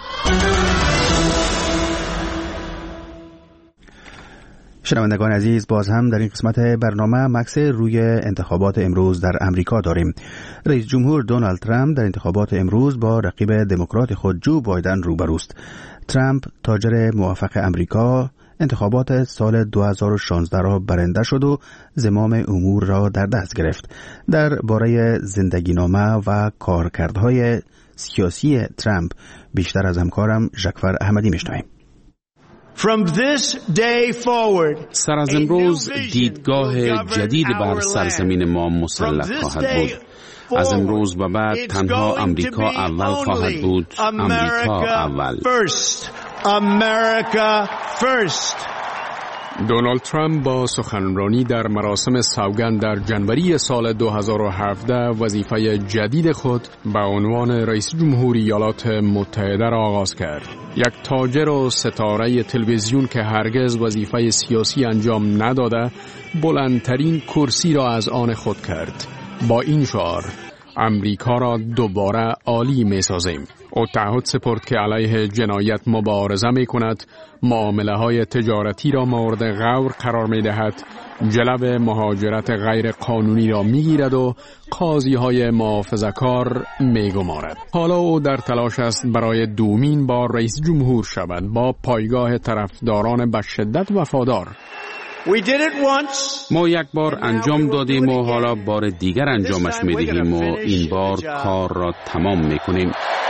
شنوندگان عزیز، باز هم در این قسمت برنامه مکس روی انتخابات امروز در امریکا داریم. رئیس جمهور دونالد ترامپ در انتخابات امروز با رقیب دموکرات خود جو بایدن روبروست. ترامپ، تاجر موفق امریکا، انتخابات سال دو هزار و شانزده را برنده شد و زمام امور را در دست گرفت. در باره زندگی نامه و کارکردهای سیاسی ترامپ بیشتر از همکارم ژکفر احمدی میشنویم. سر از امروز دیدگاه جدید بر سرزمین ما مسلط خواهد بود. از امروز به بعد تنها امریکا اول خواهد بود. امریکا اول. دونالد ترامپ با سخنرانی در مراسم سوگند در جنوری سال دو هزار و هفده وظیفه جدید خود به عنوان رئیس جمهور ایالات متحده را آغاز کرد. یک تاجر و ستاره تلویزیون که هرگز وظیفه سیاسی انجام نداده، بلندترین کرسی را از آن خود کرد. با این شعار: امریکا را دوباره عالی می سازیم. او تعهد سپرد که علیه جنایت مبارزه می کند، معامله های تجارتی را مورد غور قرار می دهد، جلب مهاجرت غیر قانونی را می گیرد و قاضی های محافظه‌کار می گمارد. حالا او در تلاش است برای دومین بار رئیس جمهور شود، با پایگاه طرفداران به شدت وفادار. ما یک بار انجام دادیم و حالا بار دیگر انجامش می دهیم و این بار کار را تمام می کنیم.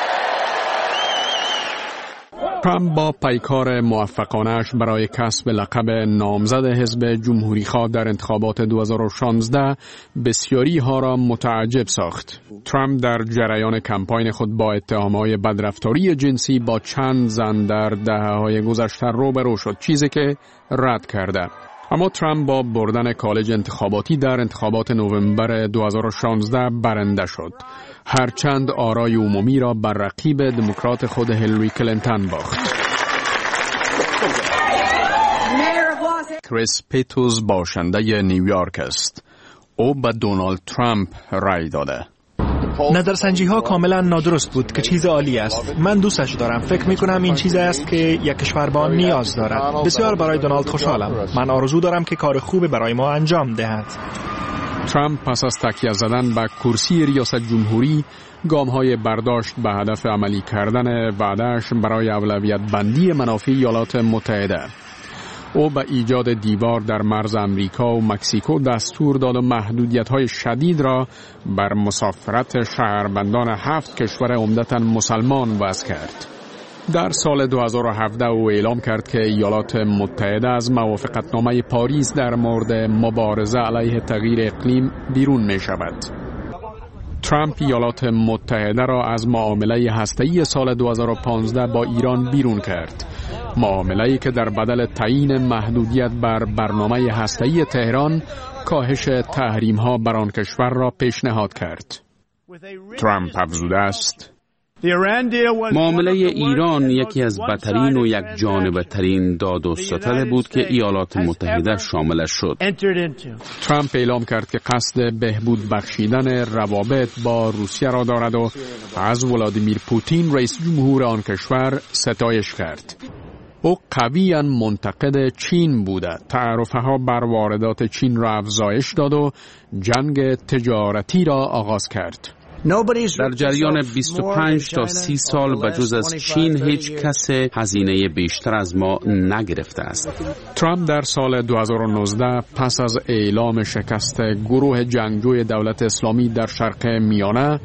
ترامپ با پیکار موفقانش برای کسب لقب نامزد حزب جمهوری خواه در انتخابات دو هزار و شانزده بسیاری ها را متعجب ساخت. ترامپ در جریان کمپاین خود با اتهام‌های بدرفتاری جنسی با چند زن در دهه‌های گذشته روبرو شد، چیزی که رد کرده. اما ترامپ با بردن کالج انتخاباتی در انتخابات نوامبر دو هزار و شانزده برنده شد، هرچند آرای عمومی را بر رقیب دموکرات خود هیلاری کلینتون باخت. کریس پیتوز باشنده نیویورک است. او به دونالد ترامپ رای داده. نظرسنجی ها کاملا نادرست بود که چیز عالی است. من دوستش دارم. فکر می کنم این چیز است که یک کشور با نیاز دارد. بسیار برای دونالد خوشحالم. من آرزو دارم که کار خوب برای ما انجام دهد. ترامپ پس از تکیه زدن به کرسی ریاست جمهوری گام‌های برداشت به هدف عملی کردن وعده‌اش برای اولویت بندی منافع ایالات متحده. او به ایجاد دیوار در مرز امریکا و مکزیکو دستور داد و محدودیت‌های شدید را بر مسافرت شهروندان هفت کشور عمدتاً مسلمان وضع کرد. در سال دو هزار و هفده او اعلام کرد که ایالات متحده از موافقتنامه پاریس در مورد مبارزه علیه تغییر اقلیم بیرون می شود. ترامپ ایالات متحده را از معامله هسته‌ای سال دو هزار و پانزده با ایران بیرون کرد. معامله‌ای که در بدل تعیین محدودیت بر برنامه هسته‌ای تهران کاهش تحریم‌ها بر آن کشور را پیشنهاد کرد. ترامپ افزوده است: معامله ایران یکی از بدترین و یک جانبه ترین داد و ستد بود که ایالات متحده شاملش شد. ترامپ اعلام کرد که قصد بهبود بخشیدن روابط با روسیه را دارد و از ولادیمیر پوتین رئیس جمهور آن کشور ستایش کرد. او قویاً منتقد چین بوده، تعرفه‌ها بر واردات چین را افزایش داد و جنگ تجارتی را آغاز کرد. در جریان بیست و پنج تا سی سال بجز از چین هیچ کس هزینه بیشتر از ما نگرفته است. ترامپ در سال دو هزار و نوزده پس از اعلام شکست گروه جنگجوی دولت اسلامی در شرق میانه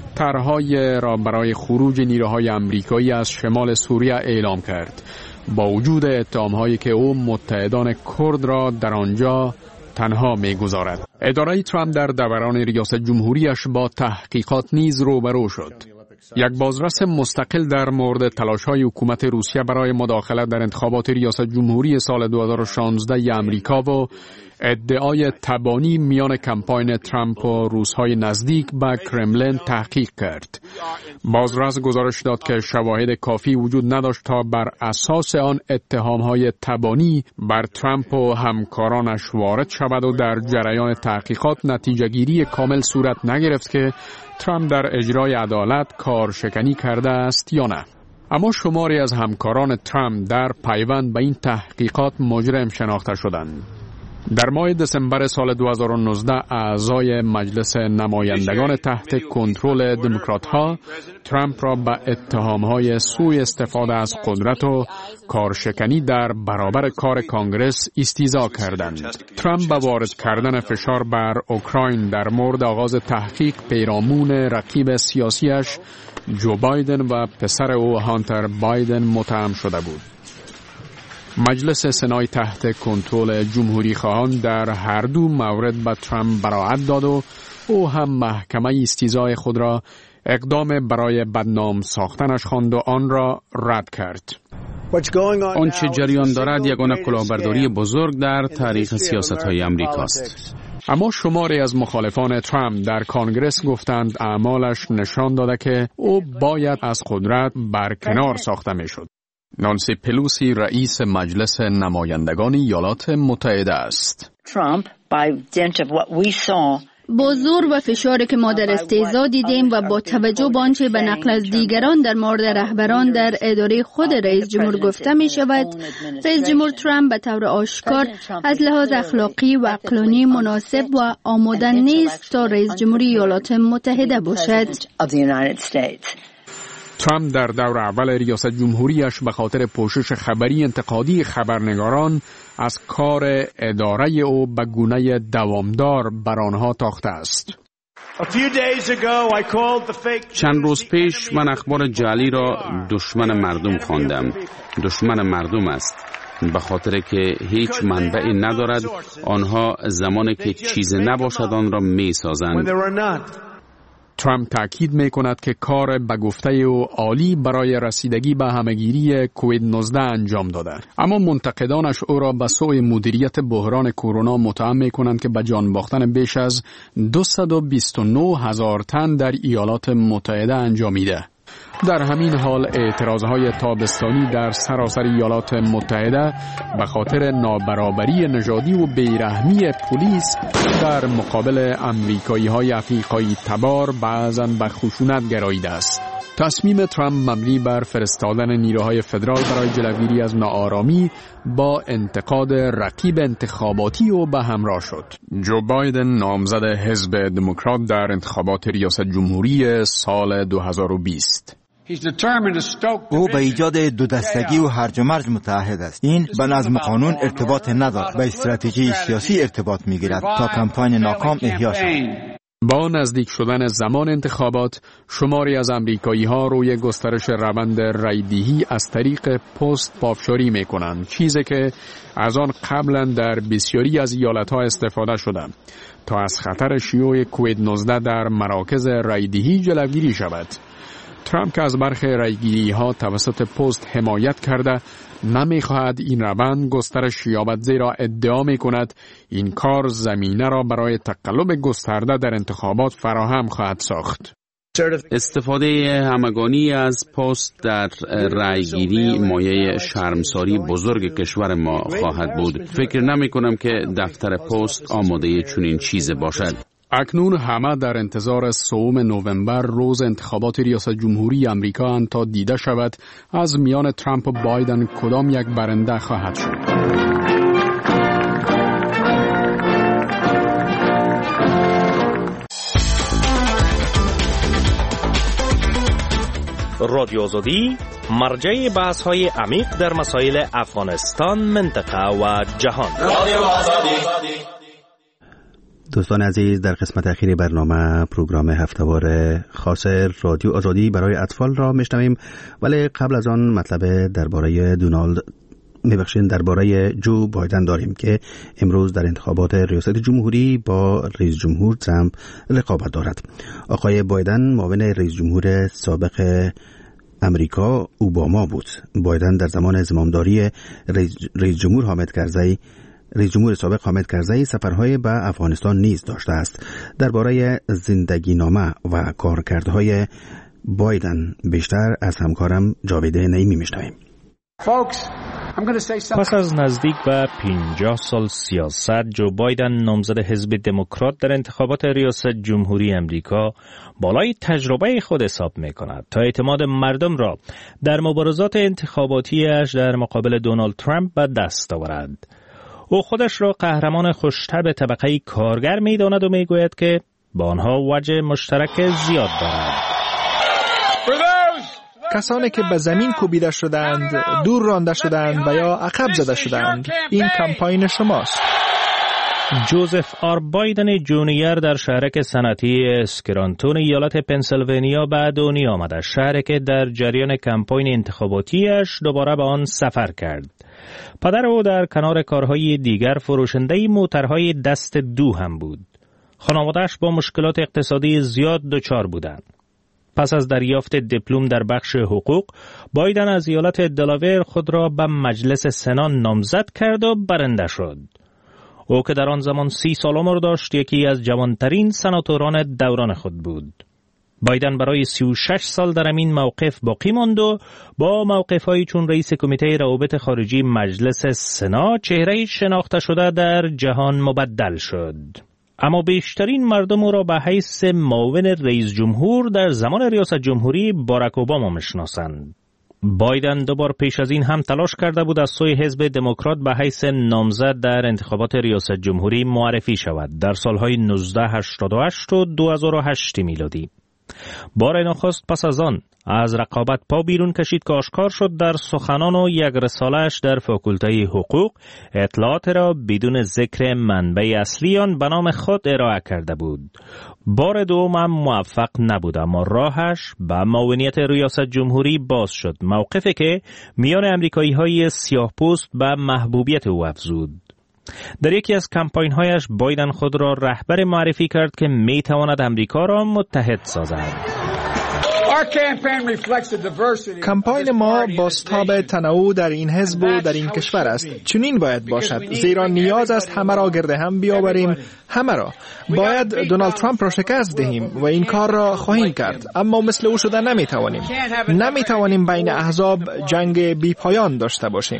طرح‌های را برای خروج نیروهای آمریکایی از شمال سوریه اعلام کرد، با وجود اتهام‌هایی که او متحدان کرد را در آنجا تنها می‌گذارد. اداره ترامپ در دوران ریاست جمهوریش با تحقیقات نیز روبرو شد. یک بازرس مستقل در مورد تلاش‌های حکومت روسیه برای مداخله در انتخابات ریاست جمهوری سال دو هزار و شانزده امریکا و ادعای تبانی میان کمپاین ترامپ و روس‌های نزدیک به کرملین تحقیق کرد. بازرس گزارش داد که شواهد کافی وجود نداشت تا بر اساس آن اتهام‌های تبانی بر ترامپ و همکارانش وارد شود و در جریان تحقیقات نتیجه‌گیری کامل صورت نگرفت که ترامپ در اجرای عدالت کارشکنی کرده است یا نه. اما شماری از همکاران ترامپ در پیوند به این تحقیقات مجرم شناخته شدند. در ماه دسامبر سال دو هزار و نوزده اعضای مجلس نمایندگان تحت کنترل دموکرات‌ها ترامپ را به اتهام‌های سوء استفاده از قدرت و کارشکنی در برابر کار کانگرس استیضاح کردند. ترامپ با وارد کردن فشار بر اوکراین در مورد آغاز تحقیق پیرامون رقیب سیاسیش جو بایدن و پسر او هانتر بایدن متهم شده بود. مجلس سنای تحت کنترل جمهوری خواهان در هر دو مورد به ترامپ براعت داد و او هم محکمه استیضاح خود را اقدام برای بدنام ساختنش خواند و آن را رد کرد. آنچه جریان دارد یگانه کلاهبرداری بزرگ در تاریخ سیاست‌های امریکاست. اما شماری از مخالفان ترامپ در کانگرس گفتند اعمالش نشان داده که او باید از قدرت برکنار ساخته میشد. نانسی پلوسی رئیس مجلس نمایندگان ایالات متحده است. Trump, by dint of what we saw, با زور و فشاری که ما در استیضاح دیدیم و با توجه به آنچه به نقل از دیگران در مورد رهبران در اداره خود رئیس جمهور گفته می شود، رئیس جمهور ترامپ به طور آشکار از لحاظ اخلاقی و عقلانی مناسب و آماده نیست تا رئیس جمهوری ایالات متحده باشد. ترامپ در دور اول ریاست جمهوریش به خاطر پوشش خبری انتقادی خبرنگاران از کار اداره او به گونه دوامدار بر آنها تاخته است. چند روز پیش من اخبار جعلی را دشمن مردم خواندم. دشمن مردم است، به خاطر که هیچ منبعی ندارد. آنها زمانی که چیز نباشد آن را می سازند. ترامپ تاکید می کند که کار به گفته او عالی برای رسیدگی به همهگیری کووید نوزده انجام داده، اما منتقدانش او را به سوء مدیریت بحران کرونا متهم می کنند که به جان باختن بیش از دویست و بیست و نه هزار تن در ایالات متحده انجامیده. در همین حال اعتراضهای تابستانی در سراسر ایالات متحده به خاطر نابرابری نژادی و بیرحمی پلیس در مقابل امریکایی‌های افریقایی تبار بعضاً به خشونت گراییده است. تصمیم ترامپ مبنی بر فرستادن نیروهای فدرال برای جلوگیری از ناآرامی با انتقاد رقیب انتخاباتی و به همراه شد. جو بایدن نامزد حزب دموکرات در انتخابات ریاست جمهوری سال دو هزار و بیست. او به ایجاد دو دستگی و هرج و مرج متعهد است. این به نظم قانون ارتباط ندارد، به استراتژی سیاسی ارتباط میگیرد تا کمپاین ناکام احیا شود. با نزدیک شدن زمان انتخابات، شماری از امریکایی‌ها روی گسترش روند رایدهی از طریق پست پافشاری می‌کنند، چیزی که از آن قبلا در بسیاری از ایالت‌ها استفاده شده تا از خطر شیوع کووید نوزده در مراکز رایدهی جلوگیری شود. ترامپ که از برخی رایگیری‌ها توسط پست حمایت کرده، نمی‌خواهد این روند گسترش یابد، زیرا ادعا می‌کند این کار زمینه را برای تقلب گسترده در انتخابات فراهم خواهد ساخت. استفاده همگانی از پست در رایگیری مایه شرمساری بزرگ کشور ما خواهد بود. فکر نمی‌کنم که دفتر پست آماده چنین چیزی باشد. اکنون همه در انتظار سوم نوامبر روز انتخابات ریاست جمهوری آمریکا اند تا دیده شود از میان ترامپ و بایدن کدام یک برنده خواهد شد. رادیو آزادی مرجع بحث‌های عمیق در مسائل افغانستان، منطقه و جهان. رادیو آزادی. دوستان عزیز، در قسمت اخیر برنامه پروگرام هفته‌وار خاص رادیو آزادی برای اطفال را میشنویم، ولی قبل از آن مطلب درباره دونالد میبخشین درباره جو بایدن داریم که امروز در انتخابات ریاست جمهوری با رئیس جمهور ترامپ رقابت دارد. آقای بایدن معاون رئیس جمهور سابق امریکا اوباما بود. بایدن در زمان زمامداری رئیس جمهور حامد کرزی رئیس جمهور سابق حامد کرزی سفرهای به افغانستان نیز داشته است. درباره زندگی نامه و کارکردهای بایدن بیشتر از همکارم جاوید نعیمی میشنویم. پس از نزدیک به پنجاه سال سیاست، جو بایدن نامزد حزب دموکرات در انتخابات ریاست جمهوری امریکا بالای تجربه خود حساب می کند تا اعتماد مردم را در مبارزات انتخاباتیش در مقابل دونالد ترامپ به دست آورد. او خودش را قهرمان خوش‌طبع طبقه کارگر می داند و می گوید که با آنها وجه مشترک زیاد دارد. کسانی که به زمین کوبیده شدند، دور رانده شدند و یا عقب زده شدند، این کمپاین شماست. جوزف آر بایدن جونیور در شهرک صنعتی اسکرانتون ایالت پنسیلوانیا به دنیا آمد. شهری که در جریان کمپاین انتخاباتیش دوباره به آن سفر کرد. پدر او در کنار کارهای دیگر فروشنده موترهای دست دو هم بود. خانواده‌اش با مشکلات اقتصادی زیاد دچار بودند. پس از دریافت دیپلم در بخش حقوق، بایدن از ایالت دلاویر خود را به مجلس سنا نامزد کرد و برنده شد. او که در آن زمان سی سال عمر داشت، یکی از جوانترین سناتوران دوران خود بود. بایدن برای سی و شش سال در این موقف باقی ماند و با موقف‌هایی چون رئیس کمیته روابط خارجی مجلس سنا چهره‌ای شناخته شده در جهان مبدل شد. اما بیشترین مردم او را به حیث معاون رئیس جمهور در زمان ریاست جمهوری باراک اوباما میشناسند. بایدن دو بار پیش از این هم تلاش کرده بود از سوی حزب دموکرات به حیث نامزد در انتخابات ریاست جمهوری معرفی شود در سالهای نوزده هشتاد و هشت و دو هزار و هشت میلادی. بار نخست پس از آن از رقابت پا بیرون کشید که آشکار شد در سخنان و یک رساله‌اش در فاکولته حقوق اطلاعات را بدون ذکر منبع اصلی آن به نام خود ارائه کرده بود. بار دوم هم موفق نبود، اما راهش به معاونیت ریاست جمهوری باز شد، موقفی که میان امریکایی‌های سیاه‌پوست به محبوبیت او افزود. در یکی از کمپاین‌هایش بایدن خود را رهبر معرفی کرد که می‌تواند امریکا را متحد سازد. کمپاین ما بازتاب تنوع در این حزب و در این کشور است. چنین باید باشد، زیرا نیاز است همه را گرد هم بیاوریم. همه را باید دونالد ترامپ را شکست دهیم و این کار را خواهیم کرد، اما مثل او شده نمیتوانیم. نمیتوانیم بین احزاب جنگ بی پایان داشته باشیم.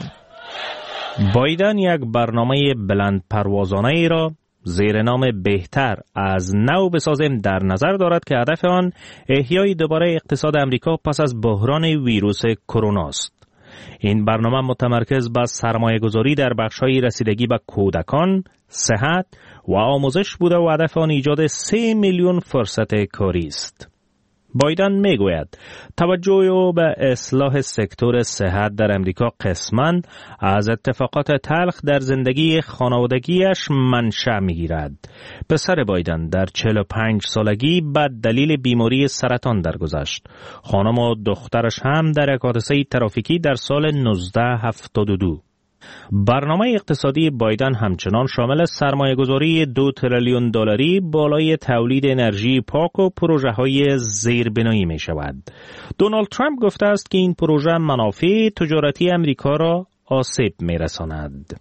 بایدن یک برنامه بلند پروازانه ای را زیر نام بهتر از نو بسازیم در نظر دارد که هدف آن احیای دوباره اقتصاد امریکا پس از بحران ویروس کرونا است. این برنامه متمرکز بر سرمایه‌گذاری در بخش‌های رسیدگی به کودکان، صحت و آموزش بوده و هدف آن ایجاد سه میلیون فرصت کاری است. بایدن میگوید توجه او به اصلاح سکتور صحت در امریکا قسماً از اتفاقات تلخ در زندگی خانوادگیش منشأ میگیرد. پسر بایدن در چهل و پنج سالگی بعد دلیل بیماری سرطان درگذشت. خانم و دخترش هم در یک حادثه ترافیکی در سال نوزده هفتاد و دو. برنامه اقتصادی بایدن همچنان شامل سرمایه‌گذاری دو تریلیون دلاری بالای تولید انرژی پاک و پروژه‌های زیربنایی می شود. دونالد ترامپ گفته است که این پروژه منافع تجارتی امریکا را آسیب می رساند.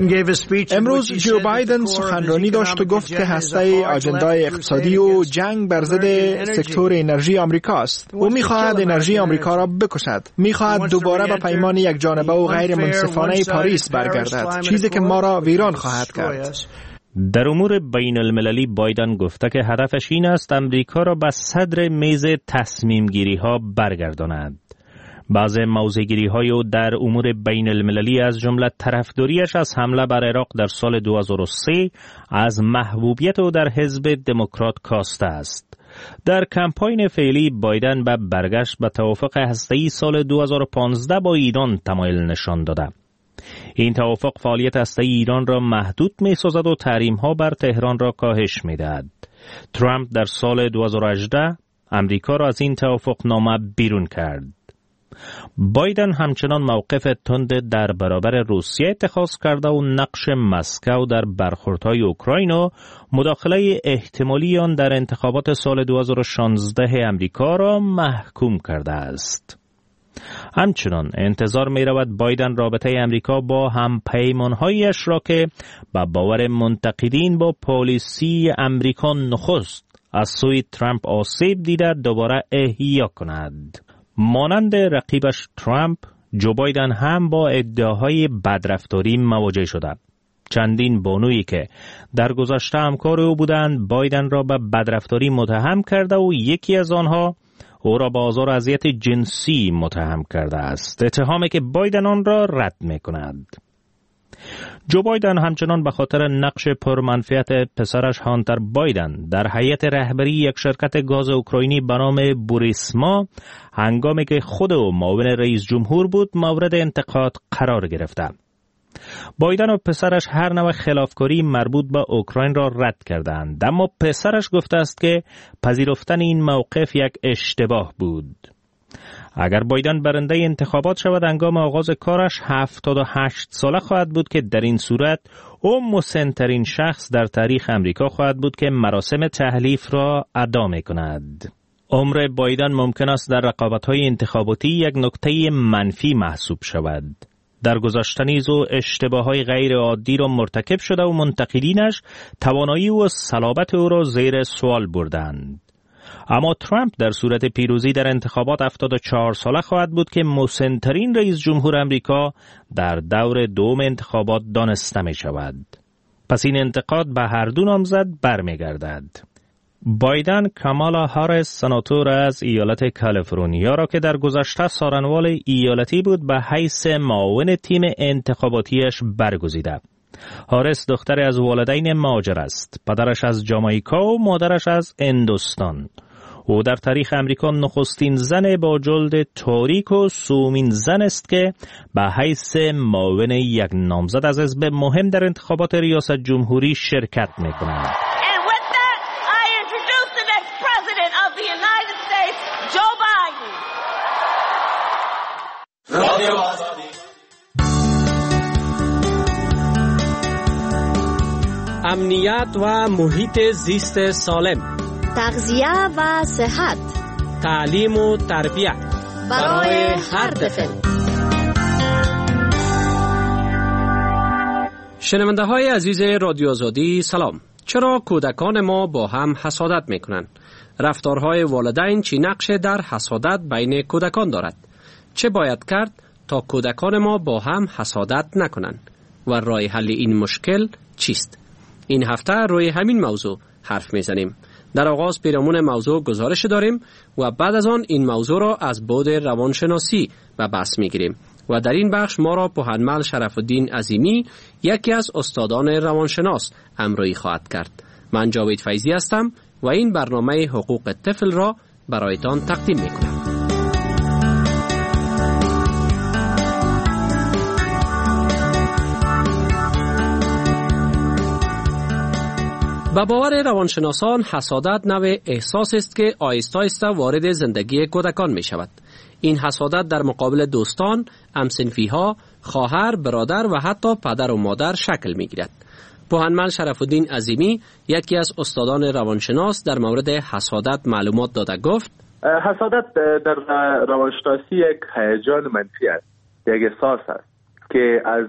امروز جو بایدن سخنرانی داشت و گفت که هسته آجندای اقتصادی و جنگ بر ضد سکتور انرژی آمریکا است. او می‌خواهد انرژی آمریکا را بکشد. می‌خواهد دوباره به پیمان یک جانبه و غیر منصفانه پاریس برگردد، چیزی که ما را ویران خواهد کرد. در امور بین المللی بایدن گفته که هدفش این است امریکا را به صدر میز تصمیم گیری ها برگرداند. بعض موضع‌گیری های او در امور بین المللی از جمله طرفداریش از حمله بر عراق در سال دو هزار و سه از محبوبیت او در حزب دموکرات کاسته است. در کمپاین فعلی بایدن به برگشت به توافق هسته‌ای سال دو هزار و پانزده با ایران تمایل نشان داده. این توافق فعالیت هسته‌ای ایران را محدود می‌سازد و تحریم‌ها بر تهران را کاهش می‌دهد. ترامپ در سال دو هزار و هجده امریکا را از این توافق نامه بیرون کرد. بایدن همچنان موقف تند در برابر روسیه اتخاذ کرده و نقش مسکو در برخوردهای اوکراین و مداخله احتمالی آن در انتخابات سال دو هزار و شانزده امریکا را محکوم کرده است. همچنان انتظار می رود بایدن رابطه امریکا با هم پیمانهایش را که به باور منتقدین با پالیسی امریکا نخست از سوی ترامپ آسیب دیده دوباره احیا کند. مانند رقیبش ترامپ، جو بایدن هم با ادعاهای بدرفتاری مواجه شده. چندین بانویی که در گذشته همکار او بودند بایدن را به بدرفتاری متهم کرده و یکی از آنها او را به آزار و اذیت جنسی متهم کرده است، اتهامی که بایدن آن را رد می‌کند. جو بایدن همچنان به خاطر نقش پرمنفعت پسرش هانتر بایدن در هیئت رهبری یک شرکت گاز اوکراینی به نام بوریسما هنگامی که خود او معاون رئیس جمهور بود مورد انتقاد قرار گرفته. بایدن و پسرش هر نوع خلافکاری مربوط به اوکراین را رد کردند، اما پسرش گفته است که پذیرفتن این موقف یک اشتباه بود. اگر بایدن برنده انتخابات شود هنگام آغاز کارش هفتاد و هشت ساله خواهد بود که در این صورت او مسن‌ترین شخص در تاریخ امریکا خواهد بود که مراسم تحلیف را ادا می‌کند. عمر بایدن ممکن است در رقابت‌های انتخاباتی یک نکته منفی محسوب شود. در گذشته نیز او اشتباه‌های غیر عادی را مرتکب شده و منتقدینش توانایی و صلابت او را زیر سوال بردند. اما ترامپ در صورت پیروزی در انتخابات هفتاد و چهار ساله خواهد بود که مسن‌ترین رئیس جمهور امریکا در دور دوم انتخابات دانسته می شود. پس این انتقاد به هر دو نامزد برمیگردد. بایدن کامالا هاریس سناتور از ایالت کالیفرنیا را که در گذشته سارنوال ایالتی بود به حیث معاون تیم انتخاباتیش برگزیده. هاریس دختر از والدین مهاجر است. پدرش از جامائیکا و مادرش از هندوستان. او در تاریخ امریکا نخستین زن با جلد تاریک و سومین زن است که به حیث معاون یک نامزد از حزب مهم در انتخابات ریاست جمهوری شرکت می‌کند. امنیت و محیط زیست سالم، تغذیه و صحت، تعلیم و تربیت برای هر طفل. شنونده های عزیز رادیو آزادی سلام. چرا کودکان ما با هم حسادت می کنند؟ رفتارهای والدین چی نقش در حسادت بین کودکان دارد؟ چه باید کرد تا کودکان ما با هم حسادت نکنند؟ و راه حل این مشکل چیست؟ این هفته روی همین موضوع حرف می زنیم. در آغاز پیرامون موضوع گزارش داریم و بعد از آن این موضوع را از بعد روانشناسی به بحث می گیریم. و در این بخش ما را پوهنمل شرف الدین عظیمی، یکی از استادان روانشناس، همراهی خواهد کرد. من جاوید فیضی هستم و این برنامه حقوق طفل را برایتان تقدیم می کنم. با باور روانشناسان حسادت نوع احساس است که آهسته آهسته وارد زندگی کودکان می شود. این حسادت در مقابل دوستان، همسنفی‌ها، خواهر، برادر و حتی پدر و مادر شکل می گیرد. پوهنمل شرف الدین عظیمی، یکی از استادان روانشناس، در مورد حسادت معلومات داده گفت: حسادت در روانشناسی یک هیجان منفی است، یک احساس است که از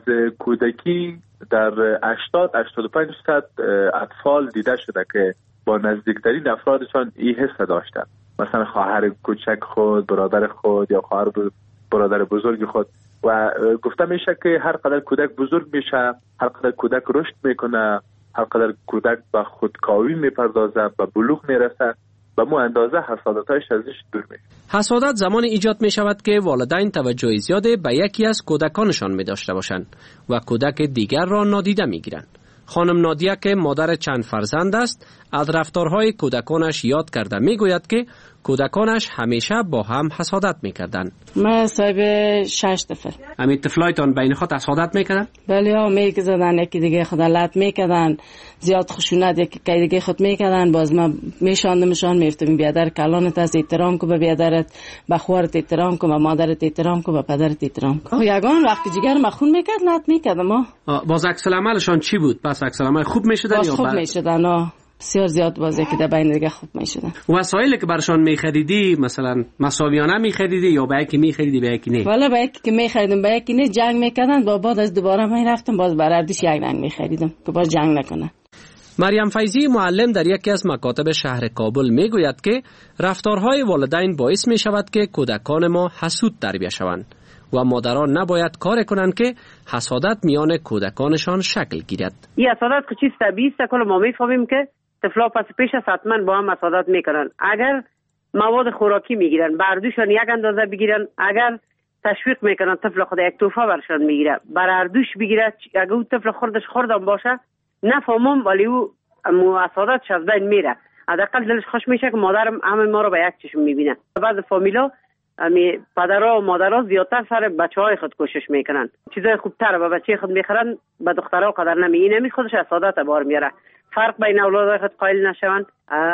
کودکی در هشتاد تا هشتاد و پنج درصد اطفال دیده شده که با نزدیکترین افرادشان این حس داشتند، مثلا خواهر کوچک خود، برادر خود یا خواهر برادر بزرگ خود. و گفته میشه که هر قدر کودک بزرگ میشه، هر قدر کودک رشد میکنه، هر قدر کودک به خودکاوی میپردازه، به بلوغ میرسه، به مو اندازه حسادتایش ازش دور میشه. حسادت زمان ایجاد می شود که والدین توجه زیاده به یکی از کودکانشان می داشته باشند و کودک دیگر را نادیده می گیرند. خانم نادیه که مادر چند فرزند است، از رفتارهای کودکانش یاد کرده می گوید که کودکانش همیشه با هم حسادت می کردن. من صاحب شش طفل. همین طفلایتان بین خود حسادت می کردن؟ بله ها، می کردن، یکی دیگه خود لط می کردن، زیاد خشونت یکی دیگه خود می کردن. باز من می شاندمشان، می افتم بیادر کلانت از احترام کو به بیادرت، به خوارت احترام کو، به مادرت احترام کو، به پدرت احترام کو. یگان وقتی جگر مخون می کرد لط می کردم ها. باز عکس العملشان چی بود؟ پس عکس العمل خوب می شدن یا خوب می شدن ها؟ بسیار زیاد بازی که در بین دیگه خوب می شدن. وسایلی که برشان می خریدی مثلا مساویانه می خریدی یا به یکی می خریدی به یکی نه؟ والا به یکی که می خریدم به یکی نه جنگ می کردن، با بعد از دوباره می رفتم باز برادرش یک رنگ می خریدم که باز جنگ نکنه. مریم فیضی معلم در یکی از مکاتب شهر کابل می گوید که رفتارهای والدین باعث می شود که کودکان ما حسود تربیت شوند و مادران نباید کار کنند که حسادت میان کودکانشان شکل گیرد. این حسادت که چیز طبیعی است، کل ما میفهمیم که طفلا پس پیش از حتما با هم حسادت میکنن. اگر مواد خوراکی میگیرن بردوشان یک اندازه بگیرن، اگر تشویق میکنن طفل خود یک توفه برشان میگیره بردوش بگیره، اگر او طفل خوردش خوردم باشه نفهمم ولی او حسادتش از بین میره. حداقل دلش خوش میشه که مادرم همه ما رو به یک چشم میبینه. بعض فامیلا امی پدرها و مادرها زیادتر سر بچه های خود کوشش میکنن، چیزای خوبتر به بچه خود میخرن، به دخترها قدر نمی. این همی خودش حسادت بار میاره. فرق بین اولاد خود قائل نشون.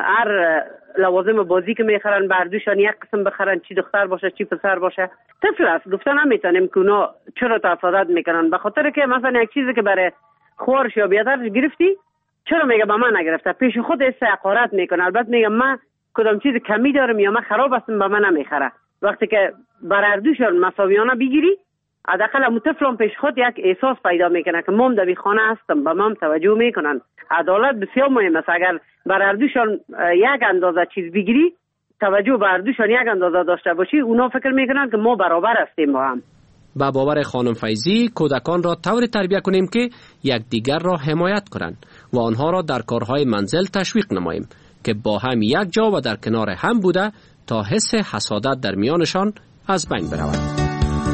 هر لوازم بازی که میخرن بردوشان یک قسم بخرن، چی دختر باشه چی پسر باشه. طفل است، گفتن نمیتونیم که اونا چرا حسادت میکنن، به خاطر که مثلا یک چیزی که برای خوارش یا بیادرش گرفتی چرا میگه به من نگرفته، پیش خود است حقارت میکنه. البته میگه من کدام چیز کمی دارم یا من خراب هستم به من نمیخره. وقتی که برادرشون مساویانه بگیری، حداقل هم طفلان پیش خود یک احساس پیدا میکنه که مام در خانه هستم، به مام توجه میکنن. عدالت بسیار مهم است. اگر برادرشون یک اندازه چیز بگیری، توجه برادرشون یک اندازه داشته باشی، اونا فکر میکنن که ما برابر هستیم با هم. با باور خانم فیضی کودکان را طوری تربیت کنیم که یکدیگر را حمایت کنند و آنها را در کارهای منزل تشویق نماییم که با هم یک جا و در کنار هم بوده تا حس حسادت در میانشان از بین برود.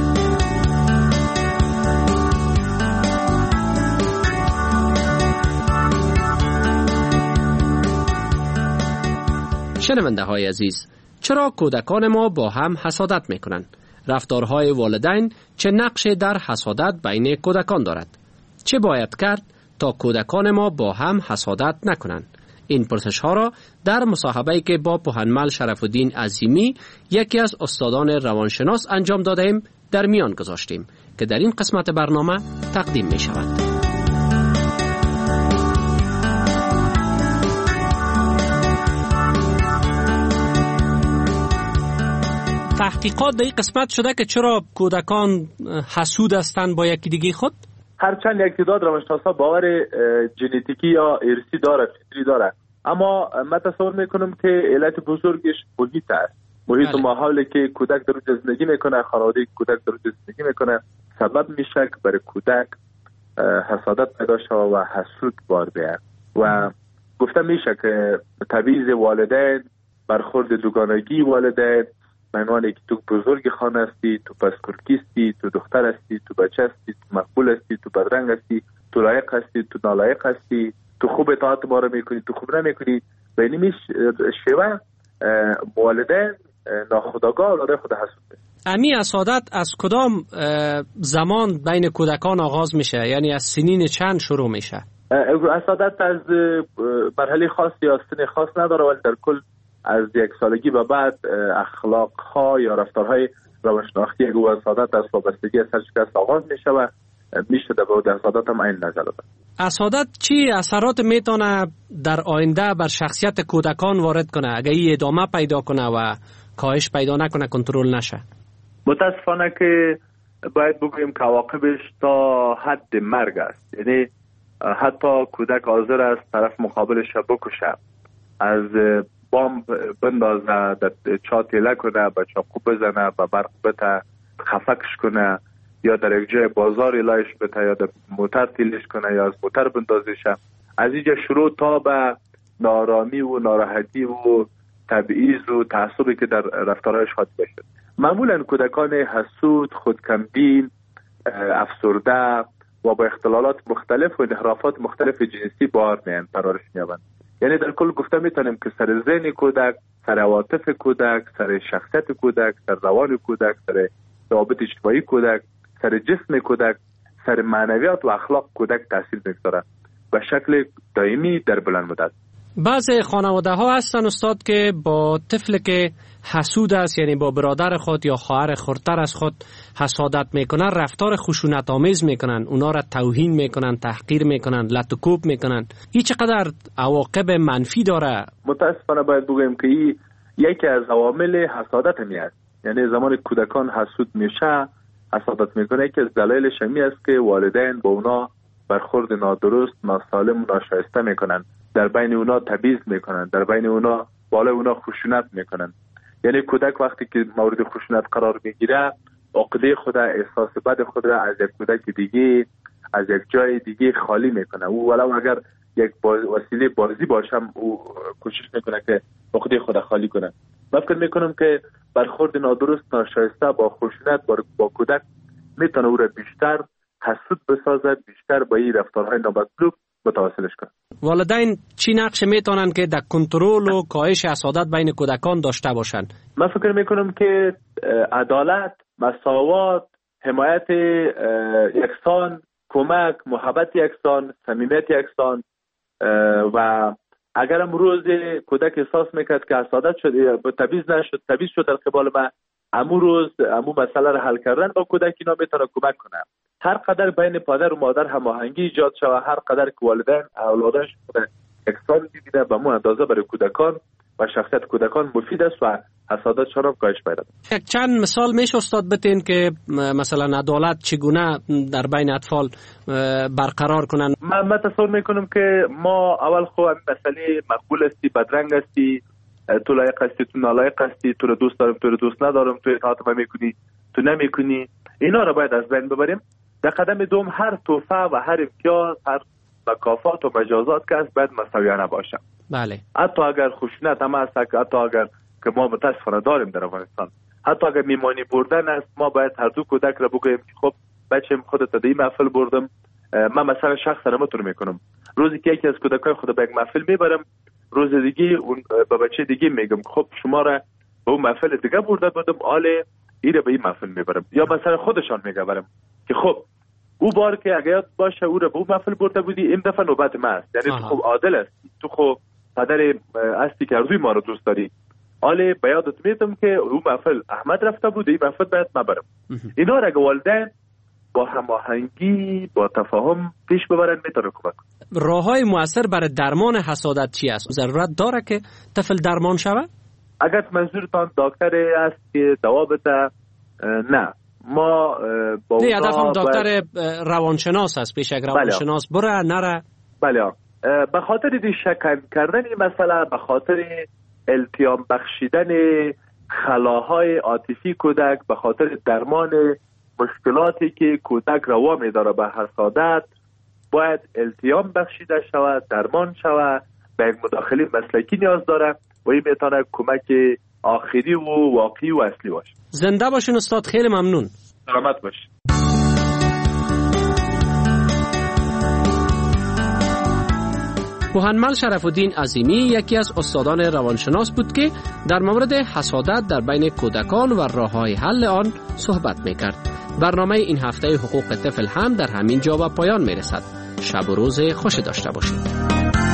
شنونده های عزیز، چرا کودکان ما با هم حسادت می کنند؟ رفتارهای والدین چه نقش در حسادت بین کودکان دارد؟ چه باید کرد تا کودکان ما با هم حسادت نکنند؟ این پرسش ها را در مصاحبه‌ای که با پوهنمل شرف الدین عظیمی، یکی از استادان روانشناس، انجام دادیم در میان گذاشتیم که در این قسمت برنامه تقدیم می شود. تحقیقات در این قسمت شده که چرا کودکان حسود هستند با یکی دیگه خود؟ هرچند یک تعداد روانشناسا باور ژنتیکی یا ارثی داره، فطری داره، اما من تصور میکنم که علت بزرگش محیط است. محیط و ماحولی که کودک در اونجا زندگی میکنه، خانواده کودک در اونجا زندگی میکنه، سبب میشه که برای کودک حسادت پیدا شود و حسود بار بیاد. و گفته میشه که تبعیض والدین، برخورد دوگانگی والدین، معنی که تو بزرگ خانه هستی، تو پسکرکی هستی، تو دختر هستی، تو بچه هستی، تو مقبول هستی، تو بدرنگ هستی، تو لایق هستی، تو نالایق هستی، تو خوب اطاعت ما رو میکنی، تو خوب نمیکنی، و این میش شیوه والدین ناخودآگاه داره خود حسود ده. امی حسادت از کدام زمان بین کودکان آغاز میشه؟ یعنی از سنین چند شروع میشه؟ حسادت از مرحله خاص یا سن خاص نداره، ولی در کل از یک سالگی به بعد اخلاق ها یا رفتارهای روانشناختی و حسادت از وابستگی از سرشکست آغاز میشه و میشه در بعد حسادت هم این نظر داد. حسادت چی اثرات میتونه در آینده بر شخصیت کودکان وارد کنه اگر این ادامه پیدا کنه و کاهش پیدا نکنه، کنترل نشه؟ متاسفانه که باید بگوییم که عواقبش تا حد مرگ است. یعنی حتی کودک حاضر است طرف مقابلش بکشه، از بمب بندازه، در چاتیله کنه، به چاقو بزنه، به برق بته، خفکش کنه، یا در یک جای بازار لایش بته، یا در موتر تیلش کنه، یا از موتر بندازشه. از اینجا شروع تا به نارامی و ناراحتی و تبعیض و تعصبی که در رفتارهایش حادثه بشه. معمولا کودکان حسود، خودکمبین، افسرده و با اختلالات مختلف و انحرافات مختلف جنسی بار میان پرورش میابند. یعنی در کل گفته میتونیم که سر ذهن کودک، سر عواطف کودک، سر شخصیت کودک، سر روان کودک، سر روابط اجتماعی کودک، سر جسم کودک، سر معنویات و اخلاق کودک تاثیر میگذاره به شکل دائمی در بلند مدت. بعضی خانواده ها هستن استاد که با طفل که حسود است، یعنی با برادر خود یا خواهر خردتر از خود حسادت میکنن، رفتار خشونت آمیز میکنن، اونا را توهین میکنن، تحقیر میکنن، لط و کوب میکنن. این چقدر عواقب منفی داره؟ متاسفانه باید بگویم که این یکی از عوامل حسادت می است. یعنی زمان کودکان حسود میشه، حسادت میکنه، یکی از دلایلش می است که والدین با اونا برخورد نادرست، ناسالم و ناشایسته میکنن، در بین اونا تبعیض میکنن، در بین اونا بالا اونا خشونت میکنن. یعنی کودک وقتی که مورد خشونت قرار میگیره، عقده خود، احساس بد خود را از یک کودک دیگه، از یک جای دیگه خالی میکنه. او ولو اگر یک باز وسیله بازی باشم، او کوشش میکنه که عقده خود خالی کنه. من فکر میکنم که برخورد نادرست، ناشایسته با خشونت با کودک میتونه او را بیشتر حسود بسازد، بیشتر با این رفتارهای نامطلوب متواصلش کنه. والدین چی نقش میتونن که در کنترل و کاهش حسادت بین کودکان داشته باشن؟ من فکر میکنم که عدالت، مساوات، حمایت یکسان، کمک، محبت یکسان، صمیمیت یکسان، و اگر امروز کودک احساس میکرد که حسادت شد، تبعیض نشد، تبعیض شد در قبال من، امو روز امو مسئله رو حل کردن با کودک اینا میتونه کمک کنه. هر قدر بین پدر و مادر هماهنگی ایجاد شود، هر قدر که والدین اولادش یکسان ببینه، به مو اندازه برای کودکان و شخصیت کودکان مفید است و حسادتشان هم کاهش پیدا کنه. یک چند مثال میشه استاد بتین که مثلا عدالت چگونه در بین اطفال برقرار کنن؟ من, من تصور میکنم که ما اول خو مسئله مقبول هستی، بدرنگ هستی، تو لایق هستی، تو نالایق هستی، تو رو دوست دارم، تو رو دوست ندارم، تو اطاعت من میکنی، تو نمیکنی، اینا رو باید از بین ببریم. در قدم دوم هر توفه و هر امتیاز، هر مکافات و مجازات که از باید مساویانه باشه. بله. حتی اگر خشونت هم هست، حتی اگر که ما متاسفانه داریم در افغانستان، حتی اگر میمانی بردن است، ما باید هر دو کودک را بگوییم که خب بچه‌م خودت در این محفل بردم، من مثلا شخصا نمیتونم میکنم، روزی که یکی از کودکای خود به یک محفل میبرم، روز دیگه اون به بچه دیگه میگم خب شما را به اون محفل دیگه برده بودم، آله ایره به این محفل میبرم. یا مثلا خودشان میگم که خب او بار که اگه یاد باشه او را به اون محفل برده بودی، این دفعه نوبت من است. یعنی تو خب عادل هستی، تو خب پدر هستی که ارزوی ما رو دوست داری، آله به یادت میتم که اون محفل احمد رفته بود، این محفل باید من برم. اینا را اگه والدین با هماهنگی، با تفاهم پیش ببرن میتونه کمک. راههای مؤثر برای درمان حسادت چی است؟ ضرورت داره که طفل درمان شود؟ اگر منظورتان دکتر است که دوا بده، نه، ما با نه هدفم دکتر روانشناس است. پیش یک روانشناس بره نره. بله، به خاطر دی شکن کردن این مسئله، به خاطر التیام بخشیدن خلاهای عاطفی کودک، به خاطر درمان مشکلاتی که کودک روا می‌داره به حسادت، باید التیام بخشیده شود، درمان شود، به یک مداخله مسلکی نیاز داره و این میتونه کمک آخری و واقعی و اصلی باشه. زنده باشین استاد، خیلی ممنون. سلامت باشین. محمد شرف الدین عظیمی یکی از استادان روانشناس بود که در مورد حسادت در بین کودکان و راه‌های حل آن صحبت می‌کرد. برنامه این هفته حقوق طفل هم در همین جا به پایان می‌رسد. شب و روز خوش داشته باشید.